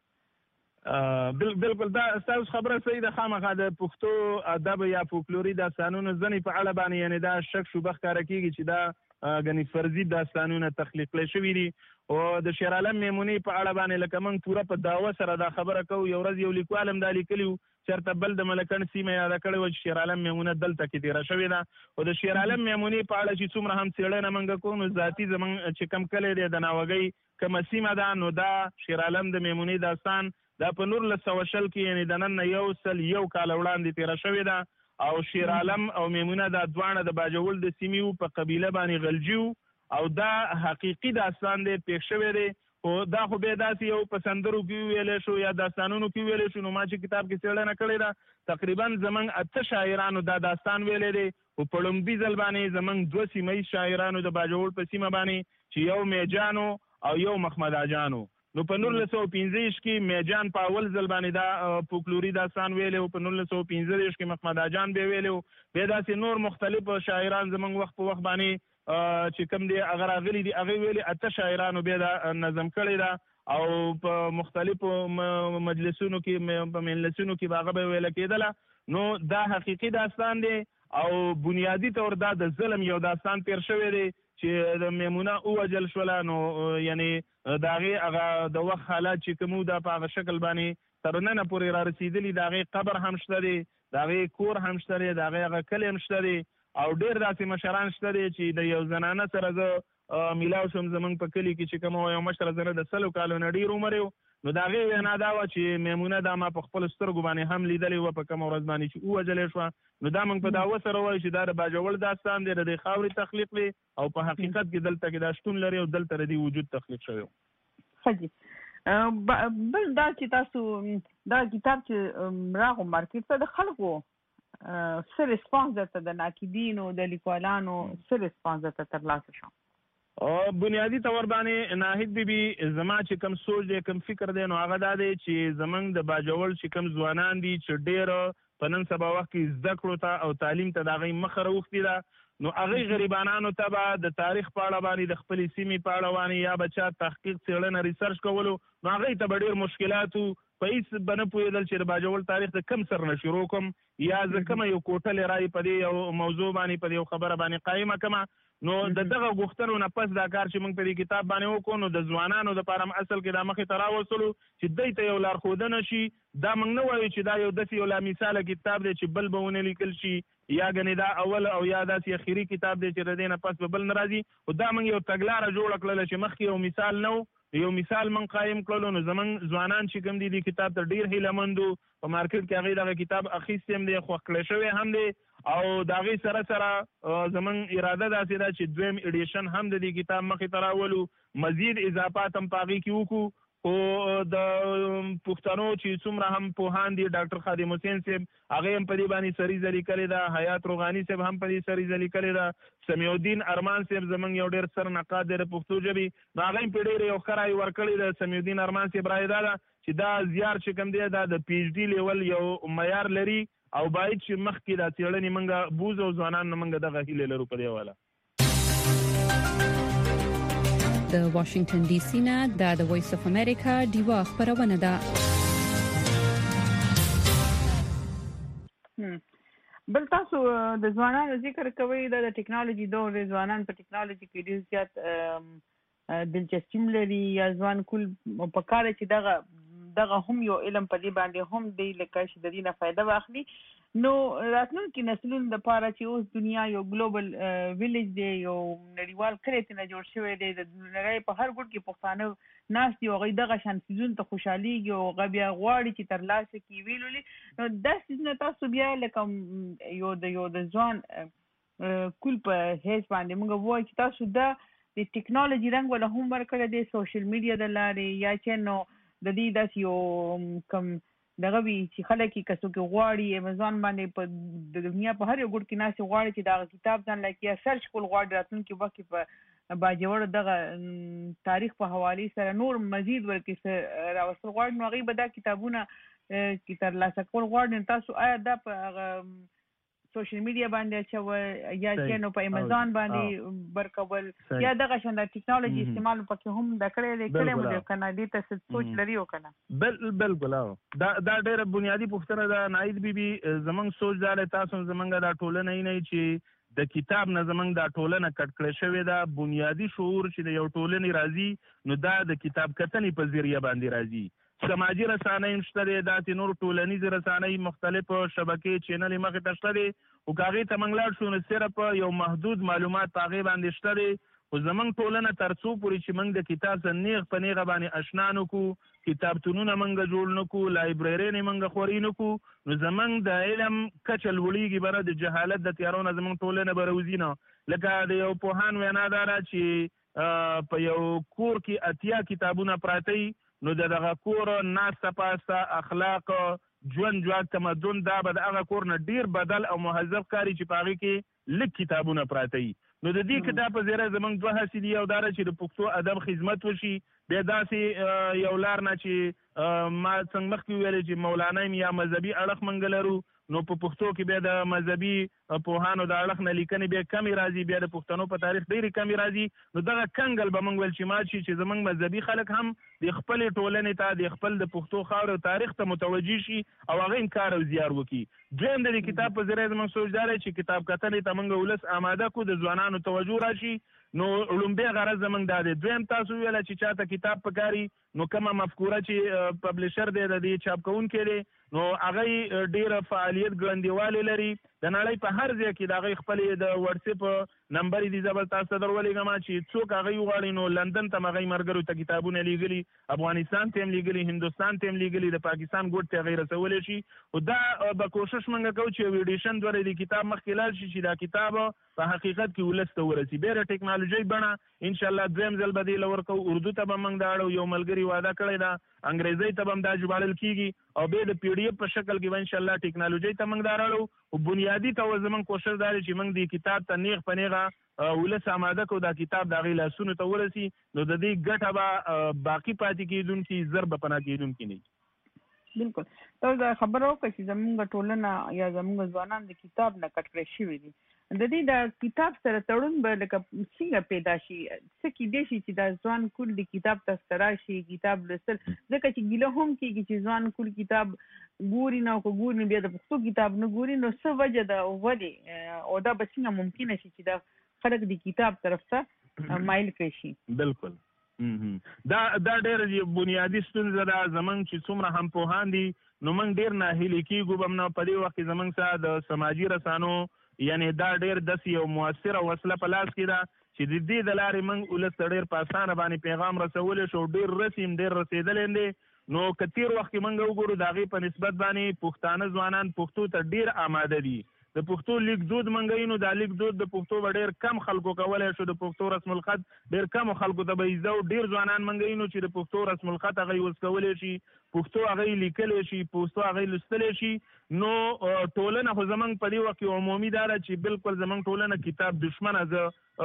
بالکل دا ستاسو خبره صحیح ده. خامخا د پښتو ادب یا فولکلوري داستانونو ځینې په اړه باندې یعنې دا شک شوبه ښکاره کېږي چې دا ګنې فرضي داستانونه تخلیق کړی شوي دي. او د شیر عالم میمونې په اړه باندې لکه موږ پوره په دعوه سره دا خبره کوو. یو ورځ یو لیکوال هم دا لیکلي وو چېرته بل د ملکڼ سیمه یاده کړې وه چې شیر عالم میمونه دلته کې تېره شوې ده. او د شیر عالم میمونې په اړه چې څومره هم څېړنه موږ کوو نو ذاتي زموږ چې کوم کلی دی د ناوګۍ کومه سیمه ده نو دا شیر عالم د میمونې داستان دا په نولس سوه شل کې یعنې د نن نه یو سل یو کاله وړاندې تېره شوې ده. او شیر عالم او میمونه دا دواړه د باجوړ د سیمې وو، په قبیله باندې غلجي وو او دا حقیقي داستان دی پېښ شوی دی. خو دا خو بیا داسې یو په سندرو کې ویلی شو یا داستانونو کې ویلی شو. نو ما چې کتاب کې څېړنه کړې ده تقریبا زموږ اته شاعرانو دا داستان ویلی دی. خو په لومبي ځل باندې زموږ دوه سیمه ییز شاعرانو د باجوړ په سیمه باندې چې یو میجانو او یو محمد اجانو. نو په نولس سوه پنځه ویشت کې میجان په اول ځل باندې دا فولکلوري داستان ویلی و، په نولس سوه پنځه دېرش کې محمد اجان بیا ویلی و. بیا داسې نور مختلف شاعران زموږ وخت په وخت باندې چې کوم دی هغه راغلي دي هغې ویلي اته شاعرانو بیا دا نظم کړې ده او په مختلفو مجلسونو کې په مجلسونو کې به هغه به ویله کېدله. نو دا حقیقي داستان دی او بنیادي طور دا د ظلم یو داستان تېر شوی دی چې د میمونه ووژل شوله. نو یعنې د هغې هغه د وخت حالات چې کوم دا په هغه شکل باندې تر ننه پورې را رسېدلي، د هغې قبر هم شته دی، د هغې کور هم شته دی، د هغې هغه کلی هم شته دی او ډېر داسې مشران شته دی چې د یو زنانه سره زه میلاو شوم زموږ په کلي کې چې کومه یو مشره زنه د سلو کالو نه ډېر عمر یو. نو د هغې وینا دا وه چې میمونه دا ما په خپلو سترګو باندې هم لیدلې وه په کومه ورځ باندې چې ووژلې شوه. نو دا موږ په دعوه سره وایو چې دا د باجوړ داستان دی، د دې خاورې تخلیق دی او په حقیقت کې دلته کې دا شتون لري او دلته د دې وجود تخلیق شوی. خجي بل دا چې تاسو دا کتاب چې راغو مارکیټ ته د خلکو څه ریسپانس درته د ناقدینو د لیکوالانو څه ریسپانس درته ترلاسه شو؟ بنیادی طور باندې ناهید بیبي زما چې کم سوچ دی کم فکر دی نو هغه دا دی چې زمونږ د باجوړ چې کم ځوانان دي چې ډېر په نن سبا وخت کې زده کړو ته او تعلیم ته د هغوی مخه راوښتي ده، نو هغوی غریبانانو ته به د تاریخ په اړه باندې د خپلې سیمې په اړه باندې یا به چا تحقیق څېړنه ریسرچ کولو نو هغوی ته به ډېر مشکلاتو په هېڅ به نه پوهېدل چې د باجوړ تاریخ د کم سر نه شروع کوم یا زه کومه یو کوټه لرای په دې یو موضوع باندې په دې یو خبره باندې قایمه کړمه. نو د دغه غوښتنو نه پس دا کار چې موږ په دې کتاب باندې وکړو نو د ځوانانو دپاره هم اصل کې دا مخې ته راوستلو چې دوی ته یو لارښودنه شي. دا موږ نه وایو چې دا یو داسې یو لامثاله کتاب دی چې بل به ونه لیکل شي یا ګنې دا اول او یا داسې اخري کتاب دی چې د دې نه پس به بل نه راځي. خو دا موږ یو تګلاره جوړه کړله چې مخکې یو مثال نه و، یو مثال موږ قایم کړلو. نو زموږ ځوانان چې کوم دي دې کتاب ته ډېر هیلهمند وو، په مارکیټ کې هغوی دغه کتاب اخیستی هم دی، خوښ کړی شوی هم دی او د هغې سره سره زموږ اراده داسې ده چې دویم ایډیشن هم د دې کتاب مخې ته راولو، مزید اضافات هم په هغې کې وکړو. خو د پښتنو چې څومره هم پوهان دي، ډاکټر خادم حسین صاحب هغې هم په دې باندې سریزه لیکلې ده، حیات روغاني صاحب هم په دې سریزه لیکلې ده، سمیع الدین ارمان صاحب زموږ یو ډېر ستر نقاد دی د پښتو ژبې، نو هغه هم پرې ډېرې یو ښه رایې ورکړې ده. سمیع الدین ارمان صاحب رایې دا ده چې دا زیار چې کوم دی دا د پی ایچ ډي لیول یو معیار لري او باید چې مخکې دا څېړنې موږ بوز او ځوانان نه موږ دغه هیلې لرو په دې حواله. د واشنگټن ډي سي نه د وایس اف امریکا ډیوا خبرونه ده. بل تاسو د ځوانانو ذکر کوئ د ټیکنالوژي دور، ځوانان په ټیکنالوژي کې ډېر زیات دلچسپي لري یا ځوان کول په کار چې دغه دغه هم یو علم په دې باندې هم دی لکه چې د دې نه فایده واخلي. نو راتلونکي نسلونو لپاره چې اوس دنیا یو ګلوبل ویلیج دی، یو نړیوال کلی ترې نه جوړ شوی دی، د نړۍ په هر ګوټ کې پښتانه ناست دي او هغوی دغه شان څیزونو ته خوشحالېږي او هغه بیا غواړي چې ترلاسه کړي ویې لولي. نو دا څیزونه تاسو بیا لکه یو د یو د ځوان کول په حیث باندې موږ وایو چې تاسو دا د ټیکنالوژي رنګ ولا هم ورکړی دی سوشل میډیا د لارې یا چې نو د دې داسې یو کوم دغه وي چې خلک یې که څوک غواړي امیزان باندې په د دنیا په هر یو ګوټ کې ناست غواړي چې دغه کتاب ځان لکه یا سرچ کول غواړي راتلونکي وخت کې په باجوړ دغه تاریخ په حوالې سره نور مزید ورکې راوستل غواړي نو هغوی به دا کتابونه کې ترلاسه کول غواړي. تاسو آیا دا په سوشل میډیا باندې اچول یا چې نو په امیزان باندې ورکول یا دغه شان د ټیکنالوژي استعمال پکې هم د کړی دی کړی مو دی که نه دې ته څه سوچ لري او که نه؟ بالکل دا دا ډېره بنیادي پوښتنه ده ناهید بیبي. زموږ سوچ دا دی تاسو زموږ دا ټولنه یې نه چې د کتاب نه زموږ دا ټولنه کټ کړې شوې ده. بنیادي شعور چې د یو ټولنې راځي نو دا د کتاب کتنې په ذریعه باندې راځي. سماجي رسانۍ هم شته دی، داسې نور ټولنیزې رسانۍ مختلف شبکې چینلې مخې ته شته دی، خو که هغې ته موږ لاړ شو نو صرف یو محدود معلومات په هغې باندې شته دی. خو زموږ ټولنه تر څو پورې چې موږ د کتاب سره نیغ په نیغه باندې اشنا نه کړو، کتابتونونه موږ جوړ نه کړو، لایبررۍ موږ خوري نه کړو، نو زموږ د علم کچه لوړېږي به نه، د جهالت د تیارو نه زموږ ټولنه به راوځي نه. لکه د یو پوهان وینا دا ده چې په یو کور کې اتیا کتابونه پراته وي نو د دغه کور ناسته پاسته اخلاق ژوند جوړ تمدن دا به د هغه کور نه ډېر بدل او مهذب ښکاري چې په هغې کې لږ کتابونه پراته وي. نو د دې کتاب په ذریعه زموږ دوه هڅې دي، یو دا ده چې د پښتو ادب خدمت وشي، بیا داسې یو لار نه چې ما څنګه مخکې وویلې چې مولانا یا مذهبي اړخ موږ لرو نو په پښتو کې بیا د مذهبي پوهانو د اړخ نه لیکنې بیا کمې راځي، بیا د پښتنو په تاریخ ډېرې کمې راځي. نو دغه کنګل به موږ ویل چې مات شي چې زموږ مذهبي خلک هم د خپلې ټولنې ته د خپل د پښتو خاورې او تاریخ ته متوجه شي او هغه هم کار او زیار وکړي. دویم د دې کتاب په ذریعه زموږ سوچ دا دی چې کتاب کتنې ته موږ ولس آماده کړو، د ځوانانو توجه راشي. نو لومبی غرض زموږ دا دی. دویم تاسو ویله چې چاته کتاب پکاري نو کومه مفکوره چې پبلشر دی د دې چاپ کوونکی دی نو هغه ډیره فعالیت ګړندیوالی لري د نړۍ په هر ځای کې د هغې خپلې د وټسپ نمبر دي زه به تاسو ته درولېږم چې څوک هغوی وغواړي نو لندن ته م هغوی ملګرو ته کتابونه لیږلي افغانستان ته هم لیږلي هندوستان ته هم لیږلي د پاکستان ګوټ ته هغوی رسولی شي خو دا به کوشش موږ کوو چې یو ایډیشن دوره د کتاب مخکې لاړ شي چې دا کتاب په حقیقت کې ولس ته ورسي بیا د ټکنالوژۍ بڼه انشاءالله دویم ځل به دې له ورکوو اردو ته به موږ دا اړو یو ملګري واده کړی ده انګریزۍ ته به هم دا ژباړل کېږي او بیا د پی ډي اف په شکل کې به انشاءالله ټکنالوژۍ ته موږ دا راړو خو بنیادي طور زموږ کوشش دا دی چې موږ دې کتاب ته نیغ په نیغه ولس آماده کړو دا کتاب د هغې لاسونو ته ورسي نو د دې ګټه به باقي پاتې کېدونکي زر به پناه کېدونکي نه وي بالکل تاسو دا خبره وکړه چې زموږ ټولنه یا زموږ ځوانان د کتاب نه کټ کړی شوي دي د دې د کتاب سره تړون به لکه څنګه پیدا شي څه کیدای شي چې دا ځوان کول د کتاب ته راشي کتاب لوستل ځکه چې ګیله هم کېږي چې ځوان کول کتاب ګوري نه خو ګوري نه بیا د پښتو کتاب نه ګوري نو څه وجه ده ولې او دا به څنګه ممکنه شي چې دا خلک د کتاب طرف ته مایل کړي شي بالکل دا دا ډېر بنیادي ستونزه ده زموږ چې څومره همپوهان دي نو موږ ډېر ناهیلي کېږو به هم نه په دې وخت کې زموږ سره د سماجي رسانو یعنی دا ډېر داسې یو مؤثره وسله په لاس کې ده چې د دې د لارې موږ ولس ته ډېر په اسانه باندې پیغام رسولی شو ډېر رسیم ډېر رسېدلی دی نو که تېر وخت کې موږ وګورو د هغې په نسبت باندې پښتانه ځوانان پښتو ته ډېر آماده دي د پښتو لیکدود منګوي نو دا لیکدود د پښتو به ډېر کم خلکو کولی شو د پښتو رسم الخط ډېر کمو خلکو ته به زده ډېر ځوانان منګوي نو چې د پښتو رسم الخط هغوی اوس کولی شي پښتو هغوی لیکلی شي پښتو هغوی لوستلی شي نو ټولنه خو زموږ په دې وخت کې عمومي دا ده چې بالکل زموږ ټولنه کتاب دشمنه زه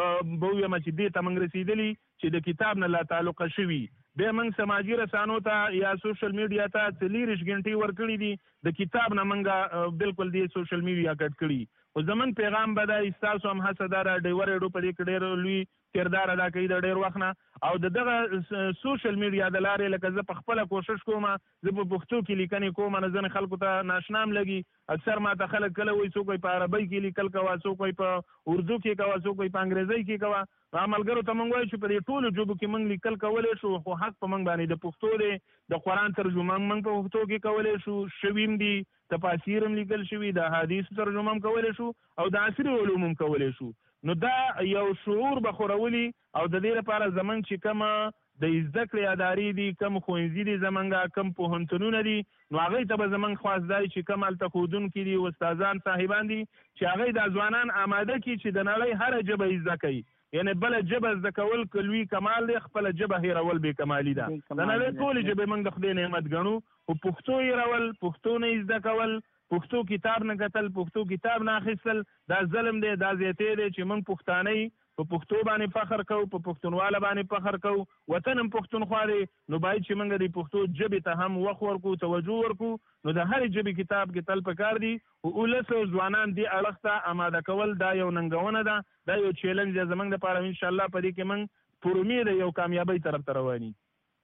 به ووایم چې دې ته موږ رسېدلي چې د کتاب نه لا تعلقه شوي بیا موږ سماجي رسانو ته یا سوشل میډیا ته څلېرویشت ګنټې ورکړي دي د کتاب نه موږ بالکل دې سوشل میډیا کټ کړي خو زموږ پیغام به دا ستاسو هم هڅه دا ده ډیور ایډو په دې کې ډېر لوی کردار ادا کوي د ډېر وخت نه او د دغه سوشل میډیا د لارې لکه زه په خپله کوشش کوم زه په پښتو کې لیکنې کوم نه ځینې خلکو ته ناشنا هم لګي اکثر ما ته خلک کله وایي څوک وایي په عربۍ کې لیکل کوه څوک وایي په اردو کې کوه څوک وایي په انګریزۍ کې کوه هغه ملګرو ته موږ وایو چې په دې ټولو ژبو کې موږ لیکل کولی شو خو حق په موږ باندې د پښتو دی د قرآن ترجمه موږ په پښتو کې کولی شو شوي هم دي تفاسیر هم لیکل شوي د حدیثو ترجمه هم کولی شو او د عصري علوم هم کولی شو نو دا یو شعور به خورولي او د دې لپاره زموږ چې کومه د زده کړې ادارې دي کوم ښوونځي دي زموږ کوم پوهنتونونه دي نو هغوی ته به زموږ خواست دی چې کوم هلته ښودونکي دي استادان صاحبان دي چې هغوی دا ځوانان آماده کړي چې د نړۍ هره ژبه یې زده کوي یعنی بله ژبه زده کول که لوی کمال دی خپله ژبه هېرول بې کمالي ده د نړۍ ټولې ژبې موږ د خدای نعمت ګڼو خو پښتو هېرول پښتو نه یې زده کول پښتو کتاب نه کتل پښتو کتاب نه اخیستل دا ظلم دی دا زیاتی دی چې موږ پښتانه په پښتو باندې فخر کوو په پښتونواله باندې فخر کوو وطن هم پښتونخوا دی نو باید چې موږ د پښتو ژبې ته هم وخت ورکړو توجه ورکړو نو د هرې ژبې کتاب کې تل پکار دي خو ولس او ځوانان دې اړخ ته آماده کول دا یو ننګونه ده دا یو چیلنج دی زموږ دپاره انشاءالله په دې کې موږ پر امید یو کامیابۍ طرف ته رواني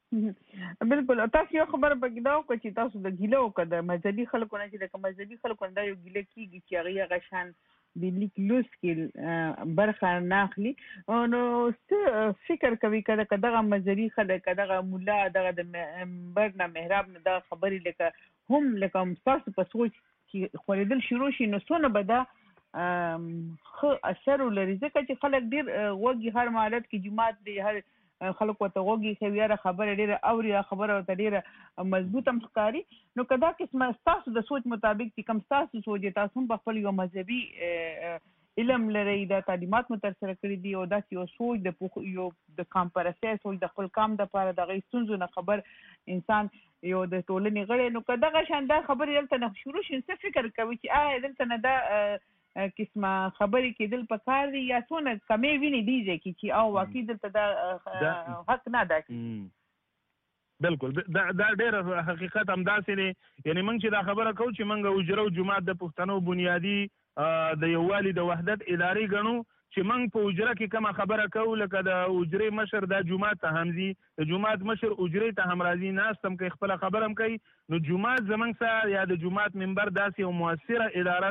بالکل تاسو یو خبره پکې دا وکړه چې تاسو د ګیله وکړه د مذهبي خلکو نه چې د مذهبي خلکو نه دا یو ګیله کېږي چې هغوی هغه شان د لیک لوست کې برخه نه اخلي نو څه فکر کوي که دغه مذهبي خلک که دغه ملا دغه د منبر نه محراب نه دغه خبرې لکه هم لکه ستاسو په سوچ کې خورېدل شروع شي نو څونه به دا ښه اثر ولري ځکه چې خلک ډېر غوږي هر حالت کې جومات دی هر خلک ورته غوږي کوي یاره خبره ډېره اوري خبره ورته ډېره مضبوط هم ښکاري نو که دا قسمه ستاسو د سوچ مطابق چې کوم ستاسو سوچ دی تاسو هم په خپل یو مذهبي علم لرئ دا تعلیمات مو ترسره کړي دي او داسې یو سوچ د یو د قام پرستۍ سوچ د خپل قام دپاره د هغوی ستونزو نه خبر انسان یو د ټولنې غړی نو که دغه شان دا خبرې دلته نه شروع شي څه فکر کوي چې آیا دلته نه دا قسمه خبرې کېدل په کار دي یا څونه کمې وینې دي ځای کې چې او واقعي دلته دا حق نه ادا کړي بالکل دا دا ډېر حقیقت همداسې دی یعنې موږ چې دا خبره کوو چې موږ حجره او جومات د پښتنو بنیادي د یووالي د وحدت ادارې ګڼو چې موږ په حجره کې کومه خبره کوو لکه د حجرې مشر دا جومات ته هم ځي د جومات مشر حجرې ته هم راځي ناست هم کوي خپله خبره هم کوي نو جومات زموږ سره یا د جومات منبر داسې یو مؤثره اداره ده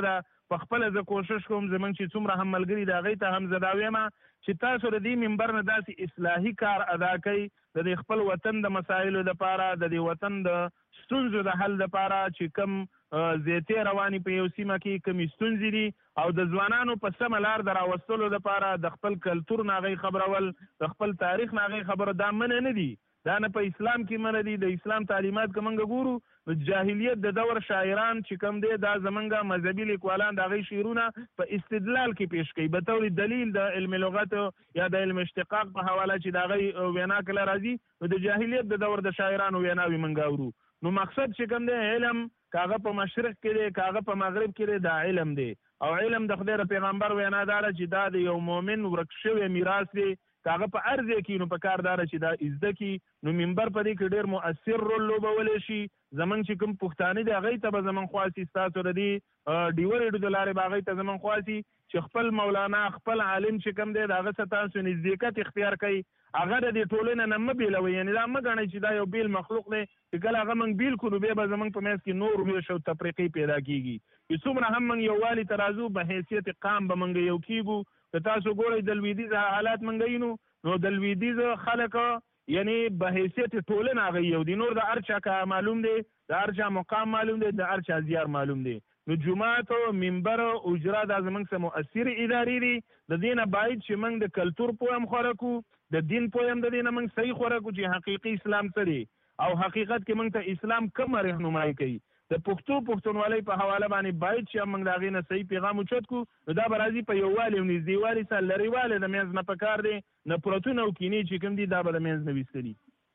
په خپله زه کوشش کوم زموږ چې څومره هم ملګري د هغوی ته هم زه دا وایم چې تاسو د دې منبر نه داسې اصلاحي کار ادا کوئ د دې خپل وطن د مسایلو دپاره د دې وطن د ستونزو د حل دپاره چې کم زیاتې روانې په یو سیمه کې کمې ستونزې دي او د ځوانانو په سمه لار د راوستلو دپاره د خپل کلتور نه هغوی خبرول د خپل تاریخ نه هغوی خبره دا منع نه دي دا نه په اسلام کې منع دي د اسلام تعلیمات که موږ ګورو د جاهلیت د دور شاعران چې کوم دی دا زمونږ مذهبي لیکوالان د هغوی شعرونه په استدلال کې پیش کوي به طور دلیل د علم لغت یا د علم اشتقاق په حواله چې د هغوی وینا کله راځي نو د جاهلیت د دور د شاعرانو ویناوې موږ اورو نو مقصد چې کوم دی علم که هغه په مشرق کې دی که هغه په مغرب کې دی دا علم دی او علم د خدای پیغمبر وینا داره چې دا د یو مؤمن ورک شوی میراث دی که هغه په هر ځای کې نو په کار داره چې دا زده کړي نو منبر په دې کې ډېر مؤثر رول لوبولی شي زمونږ چې کوم پښتانه دي هغوی ته به زمونږ خواسي ستاسو د دې ډیوه ریډیو د لارې به هغوی ته زمونږ خواسي چې خپل مولانا خپل عالم چې کوم دی د هغه څخه تاسو نزدېکت اختیار کوئ هغه د دې ټولنې نه مه بېلوئ یعنې دا مه ګڼئ چې دا یو بیل مخلوق دی چې کله هغه موږ بیل کړو بیا به زموږ په منځ کې نور ویش او تفریقې پیدا کېږي چې څومره هم موږ یووالي ته راځو په حیثیت قام به موږ یو کېږو که تاسو ګورئ د لویدیځ حالات موږ وینو نو د لویدیځ خلک یعنې په حیثیت ټولنه هغوی یو دي نور د هر چا که معلوم دی د هر چا مقام معلوم دی د هر چا زیار معلوم دی نو جماعت او منبر او اجرا دا زمونږ څه مؤثر ادارې دي د دې نه باید چې موږ د کلتور پوه هم خوره کړو د دین پوه هم د دې نه موږ صحیح خوره کړو چې حقیقي اسلام څه دی او حقیقت کې موږ ته اسلام کومه رهنمایي کوي د پښتو پښتونولۍ په حواله باندې باید چې موږ د هغې نه صحیح پیغام اوچت کړو نو دا به راځي په یووالي او نږدېوالي سره لرېوالی د منځ نه په کار دی نفرتونه او کینې چې کوم دي دا به د منځ نه ویستلي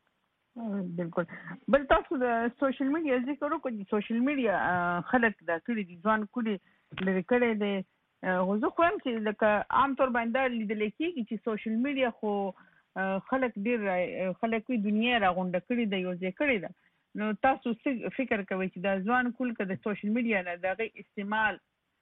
بالکل بل تاسو د سوشل میډیا ذکر وکړو سوشل میډیا خلک دا کړي دي ځوان کړي لري کړي دي خو زه خو هم چې لکه عام طور باندې لیدل کېږي چې سوشل میډیا خو خلک ډېر خلک وي دنیا راغونډه کړي ده یو ځای کړې ده نو تاسو څه فکر کوئ چې دا ځوان کول که د سوشل میډیا نه د هغې استعمال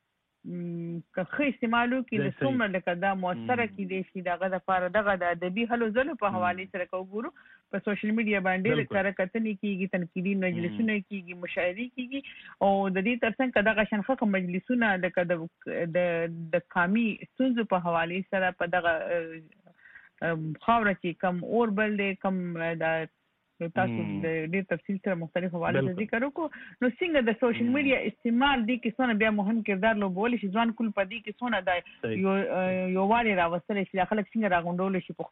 که ښه استعمال وکړي د څومره لکه دا مؤثره کېدی شي د هغه دپاره دغه د ادبي هلو ځلو په حوالې سره که وګورو په سوشل میډیا باندې ډېرې کره کتنې کېږي تنقیدي مجلسونه کېږي مشاعرې کېږي او د دې تر څنګ که دغه شان ښه مجلسونه لکه د د قامي ستونزو په حوالې سره په دغه خاوره کې کم اور بل دی کم د تاسو د ډېر تفصیل سره مختلف حوالو ته ذکر وکړو نو څنګه د سوشل میډیا استعمال دې کې څونه بیا مهم کردار لوبولی شي ځوان کول په دې کې څونه د یووالي راوستلی شي دا خلک څنګه راغونډولی شي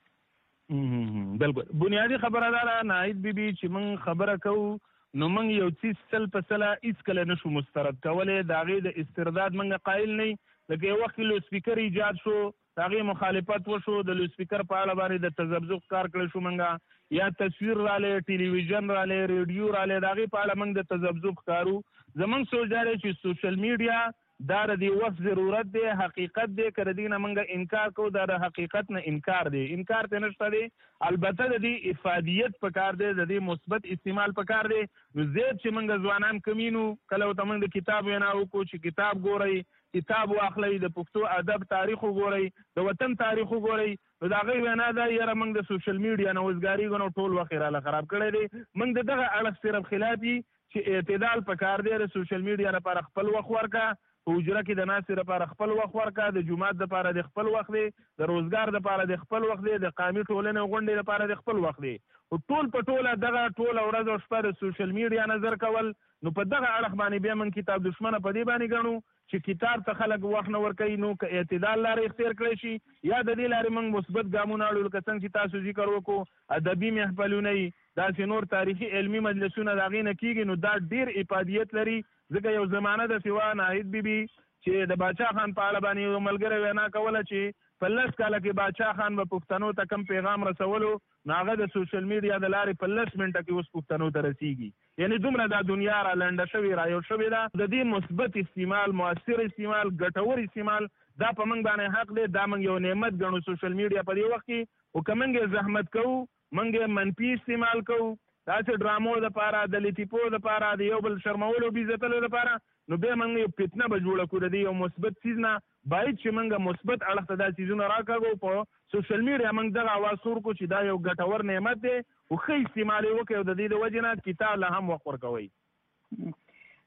پښتانه بالکل بنیادي خبره دا ده ناهید بیبي چې موږ خبره کوو نو موږ یو څیز سل په سله هېڅکله نه شو مسترد کولی د هغې د استرداد موږ قایل نه لکه یو وخت کې لوسپیکر ایجاد شو د هغې مخالفت وشو د لوسپیکر په اړه باندې د تذبذب کار کړی شو موږ یا تصویر رالی ټلویزیون رالی ریډیو رالی د هغې په اړه موږ د تذبذب ښکارو زموږ سوچ دا دی چې سوشل میډیا دا د دې وخت ضرورت دی حقیقت دی که د دې نه موږ انکار کوو دا د حقیقت نه انکار دی انکار ته نشته دی البته د دې افادیت په کار دی د دې مثبت استعمال په کار دی نو زیات چې موږ ځوانان کمینو کله ورته موږ د کتاب وینا وکړو چې کتاب ګورئ کتاب واخلئ د پښتو ادب تاریخ وګورئ د وطن تاریخ وګورئ نو د هغوی وینا دا یاره موږ د سوشل میډیا نه وزګارېږو نو ټول وخت یې راله خراب کړی دی موږ د دغه اړخ صرف خلاف یي چې اعتدال په کار دی د سوشل میډیا لپاره خپل وخت ورکړه په حجره کې د ناستې لپاره خپل وخت ورکړه د جومات دپاره د خپل وخت دی د روزګار دپاره د خپل وخت دی د قامي ټولنې غونډې دپاره د خپل وخت دی خو ټول په ټوله دغه ټوله ورځ او شپه د سوشل میډیا نظر کول نو په دغه اړخ باندې بیا موږ کتاب دشمنه په دې باندې ګڼو چې کتاب ته خلک وخت نه ورکوي نو که اعتدال لارې اختیار کړی شي یا د دې لارې موږ مثبت ګامونه اړو لکه څنګه چې تاسو ذکر وکړو ادبي محفلونه یي داسې نور تاریخي علمي مجلسونه د هغې نه کېږي نو دا ډېر افادیت لري ځکه یو زمانه د سوا ناهید بیبي چې د باچا خان په اړه باندې یو ملګری وینا کوله چې په لس کاله کې باچا خان به پښتنو ته کم پیغام رسولو نو هغه د سوشل میډیا د لارې په لس منټه کې اوس پښتنو ته رسیږي یعنې دومره دا دنیا را لنډه شوې را یو شوې ده د دې مثبت استعمال مؤثر استعمال ګټور استعمال دا په موږ باندې حق دی دا موږ یو نعمت ګڼو سوشل میډیا په دې وخت کې خو که موږ یې زحمت کوو موږ یې منفي استعمال کوو داسې ډرامو دپاره د لطیفو دپاره د یو بل شرمولو بیزتلو دپاره نو بیا موږ یو فتنه به جوړه کړو د دې یو مثبت څیز نه باید چې موږ مثبت اړخ ته دا څیزونه راکاږو په سوشل میډیا موږ دغه اواز خور کړو چې دا یو ګټور نعمت دی خو ښه استعمال یې وکړئ او د دې د وجې نه کتاب له هم وخت ورکوئ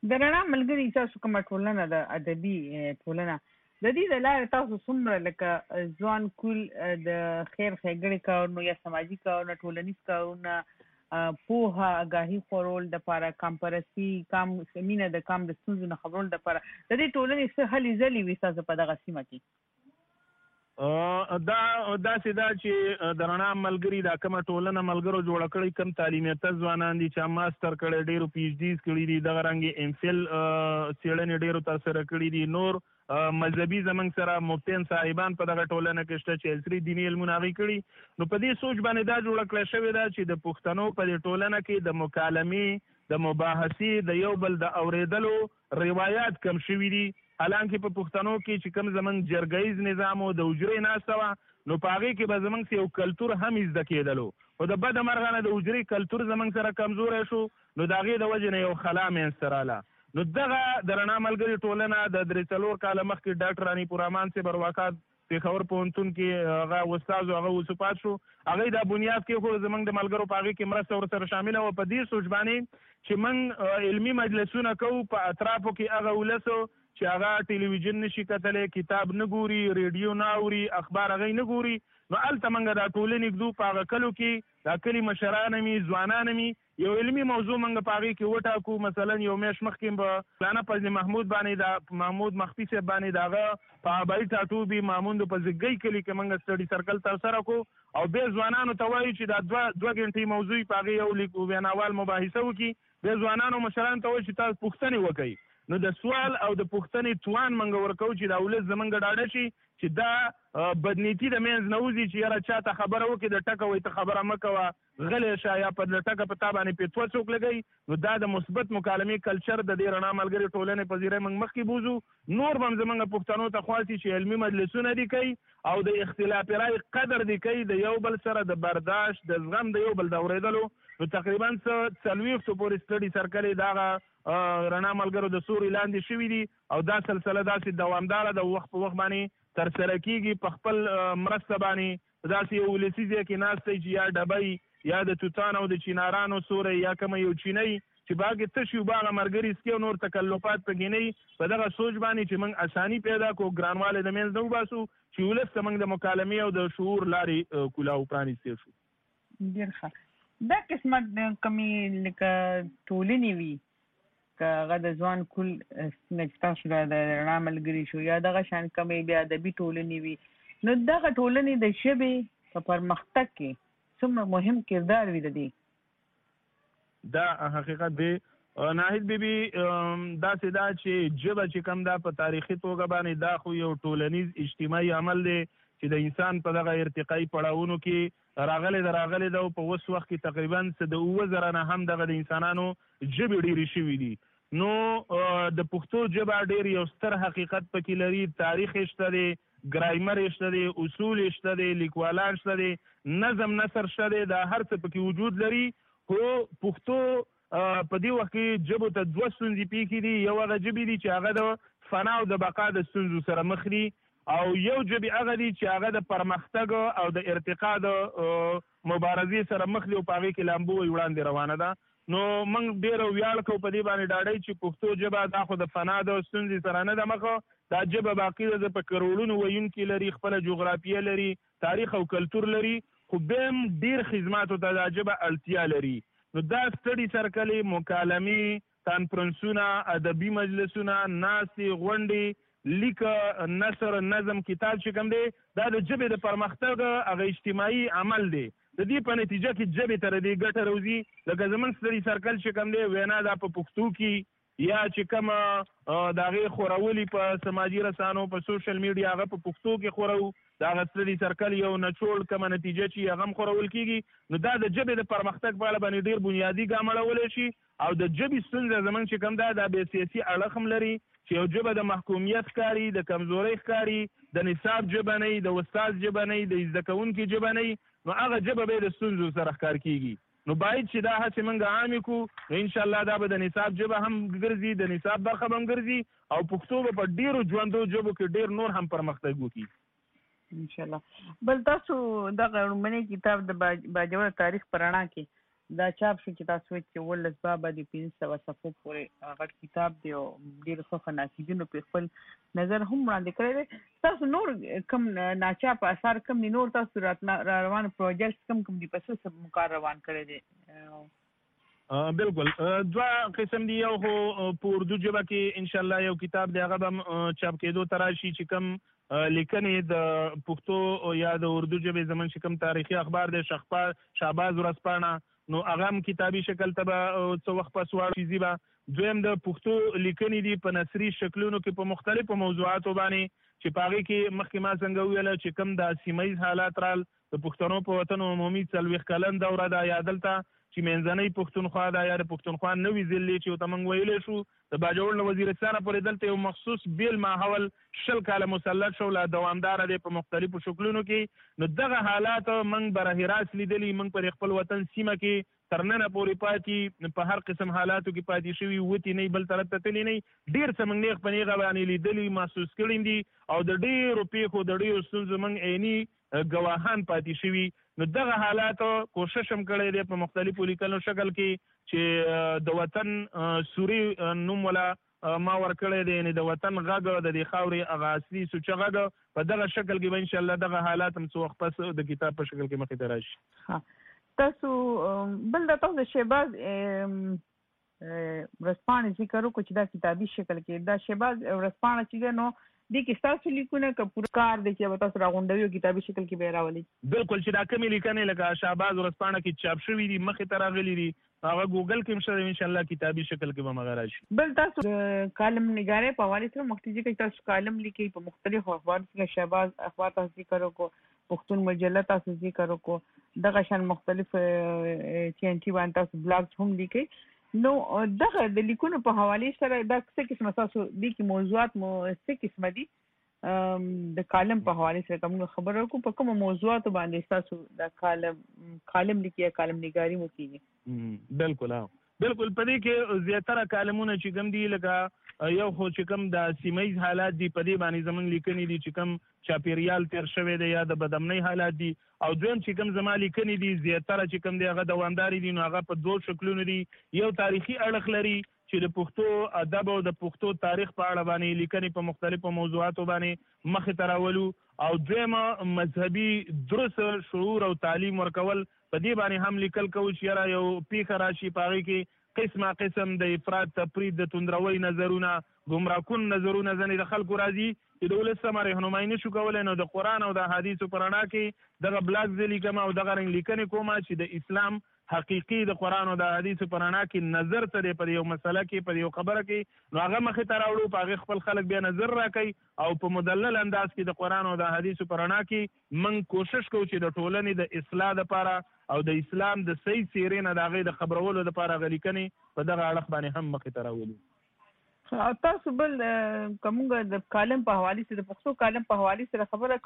د رڼا ملګري تاسو کومه ټولنه د ادبي ټولنه د دې د لارې تاسو څومره لکه ځوان کول د خیر ښېګڼې کارونه یا سماجي کارونه ټولنیز کارونه پوهه آګاهي خورول د پاره کمپرسي کم مینه د کم د ستونزو نه خبرول د پاره د دې ټولنې څه هلې ځلې وي تاسو په دغه سیمه کې؟ دا داسې دا چې د رڼا ملګري دا کومه ټولنه ملګرو جوړه کړې کوم تعلیم یافته ځوانان دي چې ماستر کړي ډېرو پی ایچ ډیز کړي دي دغه رنګې ایم فل څېړنې ډېرو ترسره کړي دي نور مذهبي زمونږ سره مفتیان صاحبان په دغه ټولنه کې شته چې عصري دیني علمونه هغوی کړي نو په دې سوچ باندې دا جوړه کړې شوې ده چې د پښتنو په دې ټولنه کې د مکالمې د مباحثې د یو بل د اورېدلو روایات کم شوي دي حالانکه په پښتنو کې چې کوم زمونږ جرګیز نظام او د حجرې ناسته وه نو په هغې کې به زمونږ یو کلتور هم زده کېدلو خو د بده مرغه نه د حجرې کلتور زمونږ سره کمزوری شو نو د هغې د وجې نه یو خلا منځته راله نو دغه د رڼا ملګري ټولنه د درې څلور کاله مخکې ډاکټر رانی پورمان صاحب برواکات پېښور پوهنتون کې هغه استاد هغه وصفات شو هغې دا بنیاد کې خو زمونږ د ملګرو په هغې کې مرسته ورسره شامله وه په دې سوچ باندې چې موږ علمي مجلسونه کوو په اطرافو کې هغه ولسو چې هغه ټلویزیون نشي کتلی کتاب نه ګوري ریډیو نه اوري اخبار هغوی نه ګوري نو هلته موږ دا ټولنې ږدو په هغه کلو کې دا کلي مشران مي ځوانان مي یو علمي موضوع موږ په هغې کې وټاکو مثلا یو میاشت مخکې به مولانا فضل محمود باندې دا محمود مخفي صاحب باندې د هغه په ابایي ټاټوبي ماموند په زګۍ کلي کې موږ سټډي سرکل ترسره کړو او بیا ځوانانو ته وایو چې دا دوه دوه غنټې موضوع په هغې یو لیک ویناوال مباحثه وکړي بیا ځوانانو مشرانو ته وایي چې تاسو پوښتنې وکړئ نو د سوال او د پوښتنې توان موږ ورکوو چې دا ولس زموږ ډاډه شي چې دا بدنیتي د منځ نه وځي چې یاره چا ته خبره وکړي د ټکه وایي ته خبره مه کوه غلی شه یا په د ټکه په تا باندې پیتوه څوک لګوي نو دا د مثبت مکالمې کلچر د دې رڼا ملګري ټولنې په زیری موږ مخکې بوځو نور به هم زموږ پښتنو ته خواسي چې علمي مجلسونه دي کوي او د اختلاف رای قدر دي کوي د یو بل سره د برداشت د زغم د یو بل د اورېدلو نو تقریبا څه څلوېښتو پورې سټډي سرکلې دغه رڼا ملګرو د سوري لاندې شوي دي او دا سلسله داسې دوامداره د وخت په وخت باندې ترسره کېږي په خپل مرسته باندې داسې یو ولسي ځای کې ناست دی چې یا ډبی یا د توتان او د چینارانو سوری یا کومه یو چینی چې باغې تش یو باغه ملګري سکي او نور تکلفات پکې نه وي په دغه سوچ باندې چې موږ اساني پیدا کړو ګرانوالی د منځ نه وباسو چې ولس ته موږ د مکالمې او د شعور لارې کولاو پرانیستې شو. ډېر ښه. دا قسمت کمې لکه ټولنې وي که هغه د ځوان کول نجتا شو د رڼا ملګري شو یا دغه شان کمې بیا ادبي ټولنې وي نو دغه ټولنې د ژبې په پرمختګ کې څومره مهم کردار وي د دې؟ دا حقیقت دی ناهید بیبي داسې دا چې ژبه چې کوم دا په تاریخي توګه باندې دا خو یو ټولنیز اجتماعي عمل دی چې د انسان په دغه ارتقایي پړاوونو کې راغلی د راغلی ده او په اوس وخت کې تقریبا څه د اووه زره نه هم دغه د انسانانو ژبې ډېرې شوي دي نو د پښتو ژبه ډېر یو ستر حقیقت پکې لري تاریخ یې شته دی ګرایمر یې شته دی اصول یې شته دی لیکوالان شته دی نظم نثر شته دی دا هر څه پکې وجود لري خو پښتو په دې وخت کې ژبو ته دوه ستونزې پیښې دي یو هغه ژبې دي چې هغه د فنا او د بقا د ستونزو سره مخ دي او یو ژبې هغه دي چې هغه د پرمختګ او د ارتقا د مبارزې سره مخ دي او په هغې کې لامبو وړاندې روانه ده نو موږ ډېره ویاړ کوو په دې باندې ډاډی چې پښتو ژبه دا خو د فنا د ستونزې سره نه ده مخه دا ژبه باقي ده په کروڑونو ویونکي لري خپله جغرافیه لري تاریخ او کلتور لري خو بیا هم ډېر خدماتو ته دا ژبه اړتیا لري نو دا سټډي سرکلې مکالمې کانفرنسونه ادبي مجلسونه ناستې غونډې لیک نثر نظم کتاب چې کوم دی دا د ژبې د پرمختګ هغه اجتماعي عمل دی د دې په نتیجه کې ژبې ته د دې ګټه راوځي لکه زموږ سټډي سرکل چې کوم دی وینا دا په پښتو کې یا چې کومه د هغې خورولي په سماجي رسانو په سوشل میډیا هغه په پښتو کې خورو د هغه سټډي سرکل یو نچوړ کومه نتیجه چې هغه هم خورول کېږي نو دا د ژبې د پرمختګ په اړه باندې ډېر بنیادي ګام اړولی شي او د ژبې ستونزه زموږ چې کوم ده دا بې سیاسي اړخ هم لري چې یو ژبه د محکومیت ښکاري د کمزورۍ ښکاري د نصاب ژبه نه د استاد ژبه نه د زده کوونکي ژبه نه نو هغه ژبه به د ستونزو سره ښکار کېږي نو باید چې دا هڅې موږ عامې کړو نو انشاءالله دا به د نصاب ژبه هم ګرځي د نصاب برخه به هم ګرځي او پښتو به په ډېرو ژوندو ژبو کې ډېر نور هم پرمختګ وکړي انشاءالله. بل تاسو دغه لومړنی کتاب د باجوړ تاریخ په رڼا کې دا چاپ شو چې تاسو چې ولس بابا د پنځه سوه صفحو پورې هغه کتاب دی او ډېر ښه ناقدینو په خپل نظر هم وړاندې کړی دی. تاسو نور کوم ناچاپ اثار کوم دي، نور تاسو را روان پروجیکټ کوم کوم دي، په څه څه کار روان کړی دی؟ بالکل دوه قسم دي. یو خو په اردو ژبه کې انشاءالله یو کتاب دی، هغه به چاپ کېدو ته راشي چې کوم لیکنې د پښتو یا د اردو ژبې زموږ چې کوم تاریخي اخبار دی شهباز ورځپاڼه، نو هغه هم کتابي شکل ته به څه وخت پس واړو به. دویم د پښتو لیکنې دي په نثري شکلونو کې په مختلفو موضوعاتو باندې چې په هغې کې مخکې ما څنګه وویله چې کوم د سیمه ییز حالات رال د پښتنو په وطن عمومي څلوېښت کلن دوره ده، یا دلته چې منځنۍ پښتونخوا ده یا د پښتونخوا نوي ضلع چې ورته موږ ویلی شو د باجوړ له وزیرستانه پورې دلته یو مخصوص بیل ماحول شل کاله مسلط شو، لا دوامداره دی په مختلفو شکلونو کې. نو دغه حالات موږ براه راست لیدلي، موږ پر خپل وطن سیمه کې تر ننه پورې پاتې په هر قسم حالاتو کې پاتې شوي، وتې نه بل طرف ته تللی نه، ډېر څه موږ نیغ په نیغه باندې لیدلي محسوس کړي دي او د ډېرو پیښو د ډېرو ستونزو موږ عیني ګواهان پاتې شوي. نو دغه حالاتو کوشش هم کړی دی په مختلفو لیکنو شکل کې چې د وطن سوري نوم ولا ما ورکړی دی، یعنې د وطن غږ د دې خاورې هغه اصلي سوچه غږ په دغه شکل کې به انشاءالله دغه حالات هم څه وخت پس د کتاب په شکل کې مخې ته راشي. تاسو بل د تاسو د شهباز ورځپاڼې ذکر وکړو چې دا کتابي شکل کې دا شهباز ورځپاڼه چې ده، نو دې کې ستاسو لیکونه که پوره کار دی چې به تاسو راغونډوي او کتابي شکل کې به یې راولئ؟ بالکل، چې دا کومې لیکنې لکه شهباز ورځپاڼه کې چاپ شوي دي مخې ته راغلي دي هغه ګوګل کې هم شته، انشاءالله کتابي شکل کې به مغه راشي. بل تاسو د کالم نګارۍ په حوالې سره مختلف کې تاسو کالم لیکئ په مختلفو اخبارو کې، شهباز اخبار تاسو ذکر وکړو، پښتون مجله تاسو ذکر وکړو، دغه شان مختلف ټي ان ټي باندې تاسو بلاګ هم لیکئ. نو دغه د لیکونو په حوالې سره دا څه قسمه تاسو لیکي موضوعات مو څه قسمه دي د کالم په حوالې سره کوم خبره وکړو، په کومو موضوعاتو باندې تاسو د کالم کالم لیکي یا کالم نګاري مو کیږي؟ بالکل بالکل په دې کې زیاتره کالمونه چې کوم دي لکه یو خو چې کوم د سیمه ییز حالات دي په دې باندې زموږ لیکنې دي چې کوم چاپیریال تیر شوی دی یا د بدامنۍ حالات دي، او دویم چې کوم زما لیکنې دي زیاتره چې کوم دی هغه دوامداري دي، نو هغه په دوه شکلونو دي. یو تاریخي اړخ لري چې د پښتو ادب او د پښتو تاریخ په اړه باندې لیکنې په مختلفو موضوعاتو باندې مخې ته راولو، او دویمه مذهبي درس شعور او تعلیم ورکول په دې باندې هم لیکل کوو چې یاره یو پیښه راشي په هغې کې قسمه قسم د افراط تفرید د توندروۍ نظرونه ګمراهکن نظرونه ځنې د خلکو راځي چې د ولس سمه رهنمایي نشو کولی، نو د قرآن او د حدیثو په رڼا کې دغه بلاګ زه لیکم او دغه رنګ لیکنې کومه چې د اسلام حقیقي د قرآن او د حدیثو په رڼا کې نظر څه دی په یو مسله کې په یو خبره کې، نو هغه مخې ته راوړو، په هغې خپل خلک بیا نظر راکوي او په مدلل انداز کې د قرآن او د حدیثو په رڼا کې موږ کوشش کوو چې د ټولنې د اصلاح دپاره او د اسلام د صحیح څیرې نه د هغې د خبرولو دپاره هغه لیکنې په دغه اړخ باندې هم مخې ته راولو. تاسو بل که موږ د کالم په حوالې سره د پښتو کالم په حوالې سره خبره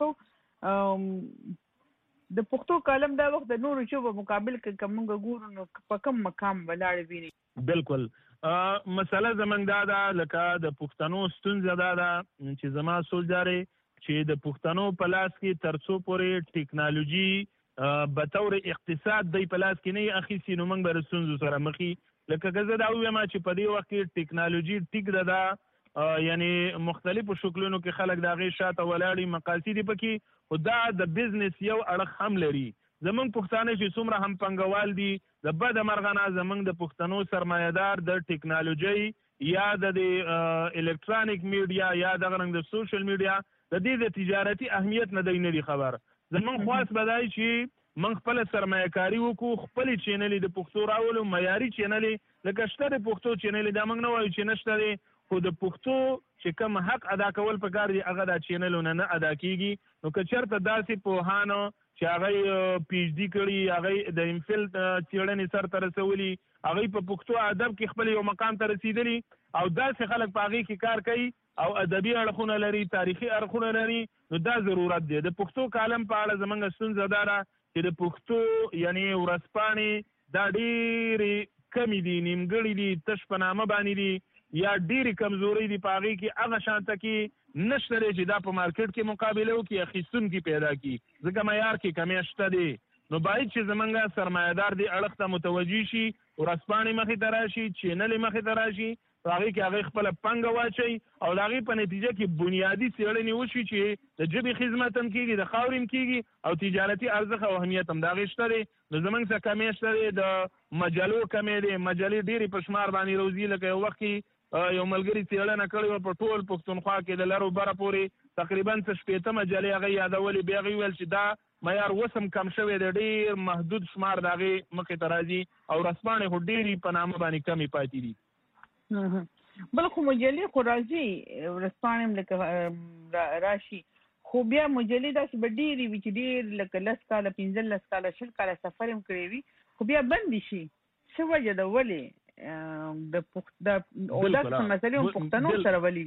کوو، د پښتو کالم دا وخت د نورو ژبو مقابل کې که موږ ګورو نو په کوم مقام ولاړ ویني؟ بالکل مسله زموږ دا ده لکه د پښتنو ستونزه دا ده چې زما سوچ دا دی چې د پښتنو په لاس کې تر څو پورې ټیکنالوژي به طور اقتصاد دی په لاس کې نه اخیستي نو موږ به د ستونزو سره مخې. لکه که زه دا ووایم چې په دې وخت کې ټیکنالوژي ټیک ده دا یعنی مختلفو شکلونو کې خلک د هغې شاته ولاړي، مقاصد یې پکې، خو دا د بزنس یو اړخ هم لري. زمونږ پښتانه چې څومره هم پانګوال دي د بده مرغه نه زمونږ د پښتنو سرمایهدار د ټیکنالوژۍ یا د الکترونیک میډیا یا دغه رنګ د سوشل میډیا د دې د تجارتي اهمیت نه دی نه دي خبر. زمونږ خواست به دی چې موږ خپله سرمایه کاري وکړو، خپلې چینلې د پښتو راولو، معیاري چینلې لکه شته د پښتو چینلې دا موږ نه وایو چې نشته دی، خو د پښتو چې کوم حق ادا کول پکار دي هغه دا چینلونه نه ادا کیږي. نو که چېرته داسې پوهانو چې هغوی پی ایچ ډي کړي، هغوی د امفل څېړنې سر ته رسولي، هغوی په پښتو ادب کې خپل یو مقام ته رسېدلي او داسې خلک په هغې کې کار کوي او ادبي اړخونه لري، تاریخي اړخونه لري، نو دا ضرورت دی. د پښتو کالم په اړه زموږ ستونزه دا ده چې د پښتو یعنې ورځپاڼې دا ډېرې کمې دي، نیمګړې دي، تش په نامه باندې دي یا ډېرې کمزورۍ دي په هغې کې، هغه شانته کې نشته دی چې دا په مارکیټ کې مقابله وکړي، اخیستونکي پیدا کړي، ځکه معیار کې کمی شته دی. نو باید چې زمونږ سرمایه‌دار دې اړخ ته متوجه شي، ورځپاڼې مخې ته راشي، چینلې مخې ته راشي، په هغې کې هغې خپله پانګه واچوي او د هغې په نتیجه کې بنیادي څېړنې وشي چې د ژبې خدمت هم کېږي، د خاورې هم کېږي او تجارتي ارزښت او اهمیت هم د هغې شته دی. نو زمونږ څه کمې شته دی، د مجلو کمې دی، مجلې ډېرې په شمار باندې روزي. لکه یو وخت کې یو ملګري څېړنه کړې وه په ټول پښتونخوا کې د لرو بره پورې تقریبا څه شپېته مجلې هغې یادولې. بیا هغې وویل چې دا معیار اوس هم کم شوی دی، ډېر محدود شمار د هغې مخې ته راځي او ورځپاڼې خو ډېرې په نامه باندې کمې پاتې دي. بل خو مجلې خو راځي، ورځپاڼې هم لکه راشي، خو بیا مجلې داسې به ډېرې وي چې ډېر لکه لس کاله پنځلس کاله شل کاله سفر هم کړی وي، خو بیا بندې شي. څه وجه ده؟ ولې د اودس مسلې هم پښتنو سره ولې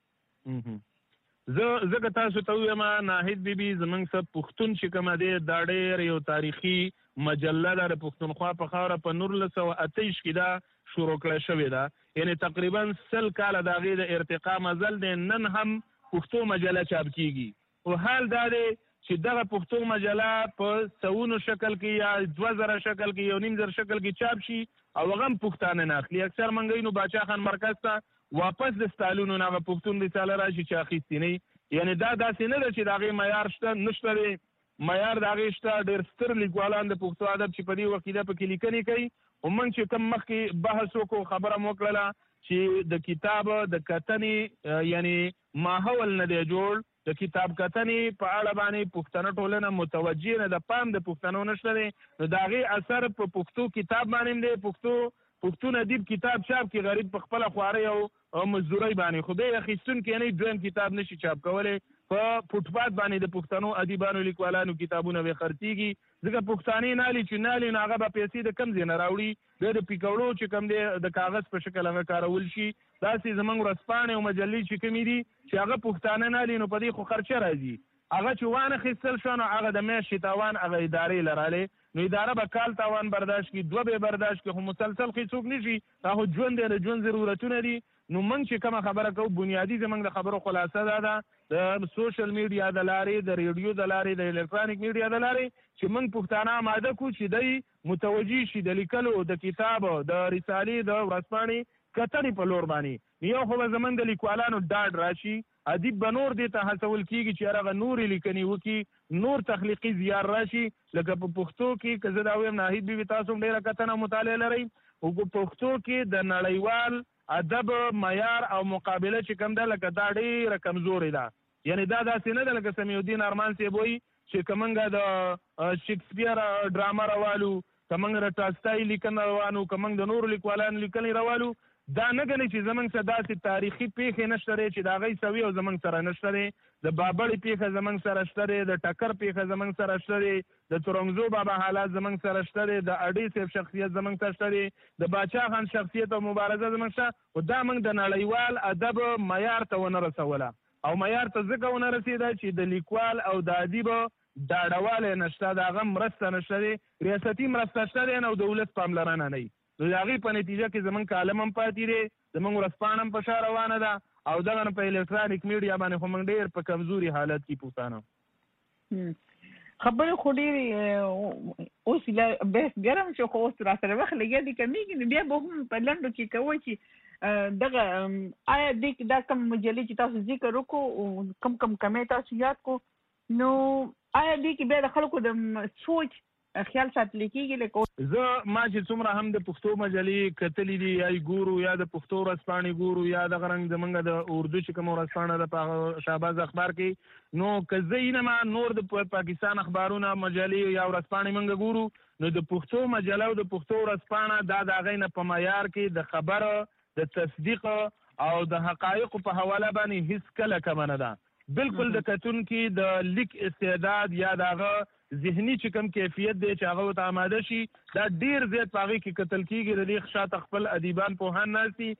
وي؟ زه ځکه تاسو ته ووایم ناهید بیبي زموږ څه پښتون چې کومه دی دا ډېر یو تاریخي مجله ده د پښتونخوا په خاوره په نولس سوه اته ویشت کې دا شروع کړی شوې ده، یعنې تقریبا سل کاله د هغې د ارتقا مزل دی. نن هم پښتو مجله چاپ کیږي او حال دا دی چې دغه پښتو مجله په سوونو شکل کې یا دوه زره شکل کې یو نیم زر شکل کې چاپ شي او هغه هم پښتانه نه اخلي. اکثر منګوي نو باچا خان مرکز ته واپس د ستالونو نه هغه پښتون رساله راشي چې اخیستې نه وي. یعنې دا داسې نه ده چې د هغې معیار شته نشته دی، معیار د هغې شته. ډېر ستر لیکوالان د پښتو ادب چې په دې وخت کې ده پکې لیکنې کوي او موږ چې کوم مخکې بحث وکړو خبره مو وکړله چې د کتاب د کتنې یعنې ماحول نه دی جوړ، د کتاب کتنې په اړه باندې پښتنه ټولنه متوجه نه ده، پام د پښتنو نشته دی. نو د هغې اثر په پښتو کتاب باندې هم دی. پښتو پښتون ادیب کتاب چاپ کې غریب په خپله خوارۍ او مزدورۍ باندې، خو دی اخیستونکی نه دویم کتاب نشي چاپ کولی. په فوټپات باندې د پښتنو ادیبانو لیکوالانو کتابونه به خرڅېږي، ځکه پښتانې نالي چې نالي نو هغه به پیسې د کم ځای نه راوړي، بیا د پیکوړو چې کوم دی د کاغذ په شکل هغه کارول شي. داسې زموږ ورځپاڼې او مجلې چې کومې دي چې هغه پښتانه نالي نو په دې خو خرچه راځي، هغه چې وانخیستل شو نو هغه د میاشتې تاوان هغه ادارې لرلی، نو اداره به کال تاوان برداشت کړي، دوه به برداشت کړي، خو مسلسل خو څوک نه شي. دا خو ژوند دی، د ژوند ضرورتونه دي. نو موږ چې کومه خبره کوو بنیادي زموږ د خبرو خلاصه دا ده د سوشل میډیا د لارې، د ریډیو د لارې، د الکترونیک میډیا د لارې چې موږ پښتانه آماده کړو چې دی متوجه شي د لیکلو، د کتاب، د رسالې، د ورځپاڼې کتنې په لور باندې. یو خو به زموږ د لیکوالانو ډاډ راشي، ادیب به نور دې ته هڅول کېږي چې هغه نورې لیکنې وکړي، نور تخلیقي زیار راشي. لکه په پښتو کې که زه دا ویم ناهید بیبي تاسو هم ډېره کتنه مطالعه لرئ، او په پښتو کې د نړیوال ادب معیار او مقابله چې کوم ده لکه دا ډېره کمزورې ده. یعنې دا داسې نه ده لکه سمیع الدین ارمان صاحب وایي چې که موږ د شکسپیر ډرامه روالو، که موږ د ټالستای لیکنه روانو، که موږ د نورو لیکوالانو لیکنې روالو، دا نه ګڼي چې زموږ سره داسې تاریخي پیښې نشته دی چې د هغوی سوي او زموږ سره نشته دی. د بابړې پیښه زموږ سره شته دی، د ټکر پیښه زموږ سره شته دی، د ترنګزو بابا حالات زموږ سره شته دی، د اډې صاحب شخصیت زموږ سره شته دی، د باچا خان شخصیت او مبارزه زموږ سره، خو دا موږ د نړیوال ادب معیار ته ونه رسوله. او معیار ته ځکه ونه رسېده چې د لیکوال او د ادیب ډاډوالی نشته، د هغه مرسته نشته دی، ریاستي مرسته شته دی او د ولس پاملرنه نه وي. نو د هغې په نتیجه کې زموږ کالم هم پاتې دی، زموږ ورځپاڼه هم په شا روانه ده او دغه په الکترونیک میډیا باندې خو موږ ډېر په کمزوري حالت کې پښتانه. خبرې خو ډېرې اوس بحث ګرم شو، خو اوس را سره وخت لګیا دی کمیږي، نو بیا به هم په لنډو کې کوئ چې دغه آیا دې کې دا کم مجلې چې تاسو ذکر وکړو کم کم کمې تاسو یاد کړو، نو آیا دې کې بیا د خلکو د سوچ خیال ساتل کېږي؟ لکه زه ما چې څومره هم د پښتو مجلې کتلې دي یا یې ګورو یا د پښتو ورځپاڼې ګورو یا دغه رنګ زموږ د اردو چې کومه ورځپاڼه ده په شهباز اخبار کې، نو که زه اینما نور د پاکستان اخبارونه مجلې یا ورځپاڼې موږ ګورو، نو د پښتو مجله او د پښتو ورځپاڼه دا د هغې نه په معیار کې د خبره، د تصدیق او د حقایقو په حواله باندې هیڅ کله کمه نه ده. بالکل د کتونکي د لیک استعداد یا د هغه ذهني چې کوم کیفیت دی چې هغه ورته آماده شي، دا ډېر زیات په هغې کې کتل کېږي. د دې شاته خپل ادیبان پوهان ناست دي،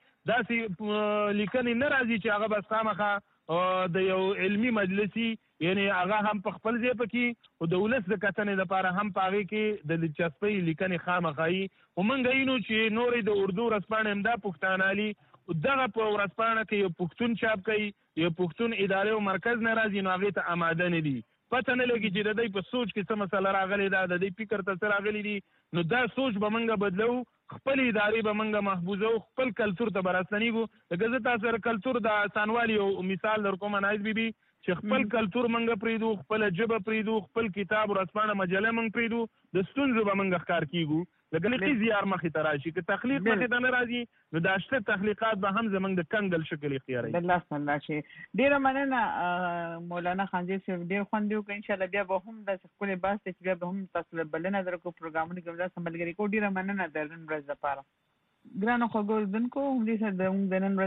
داسې لیکنې نه راځي چې هغه بس خامخا د یو علمي مجلسي، یعنې هغه هم په خپل ځای پکې او د ولس د کتنې دپاره هم په هغې کې د دلچسپۍ لیکنې خامخا وي. خو موږ وینو چې نورې د اردو ورځپاڼې همدا پښتانالي دغه په ورځپاڼه کې یو پښتون چاپ کوي، یو پښتون ادارې او مرکز نه راځي، نو هغې ته آماده نه دي. پته نه لګي چې د دې په سوچ کې څه مسله راغلي ده د دې فکر ته څه راغلي دي نو دا سوچ به موږ بدلو خپل ادارې به موږ محفوظو خپل کلچر ته برسنیږو لکه زه تاسو سره کلچر د اسانوالي او مثال در کوم نایز بیبي چې خپل کلچر موږ پریدو خپل ژبه پریدو خپل کتاب او رسمانه مجله موږ پریدو د ستونزو به موږ ښکار کیږو لکه لکه زیار مخې ته راشي که تخلیق مخې ته نه راځي نو دا شته تخلیقات به هم زموږ د کنګل شکل اختیاروي د لاس نه شي. ډیره مننه مولانا خانجي صاحب ډیر خوند یو ان شاء الله بیا به هم د خپل باس چې بیا به هم تاسو له بلنه درکو پروګرامونه کوم ځای سمبلګری کو ډیره مننه د نن ورځ لپاره ګرانو خو ګوردن کو هم دې سره د نن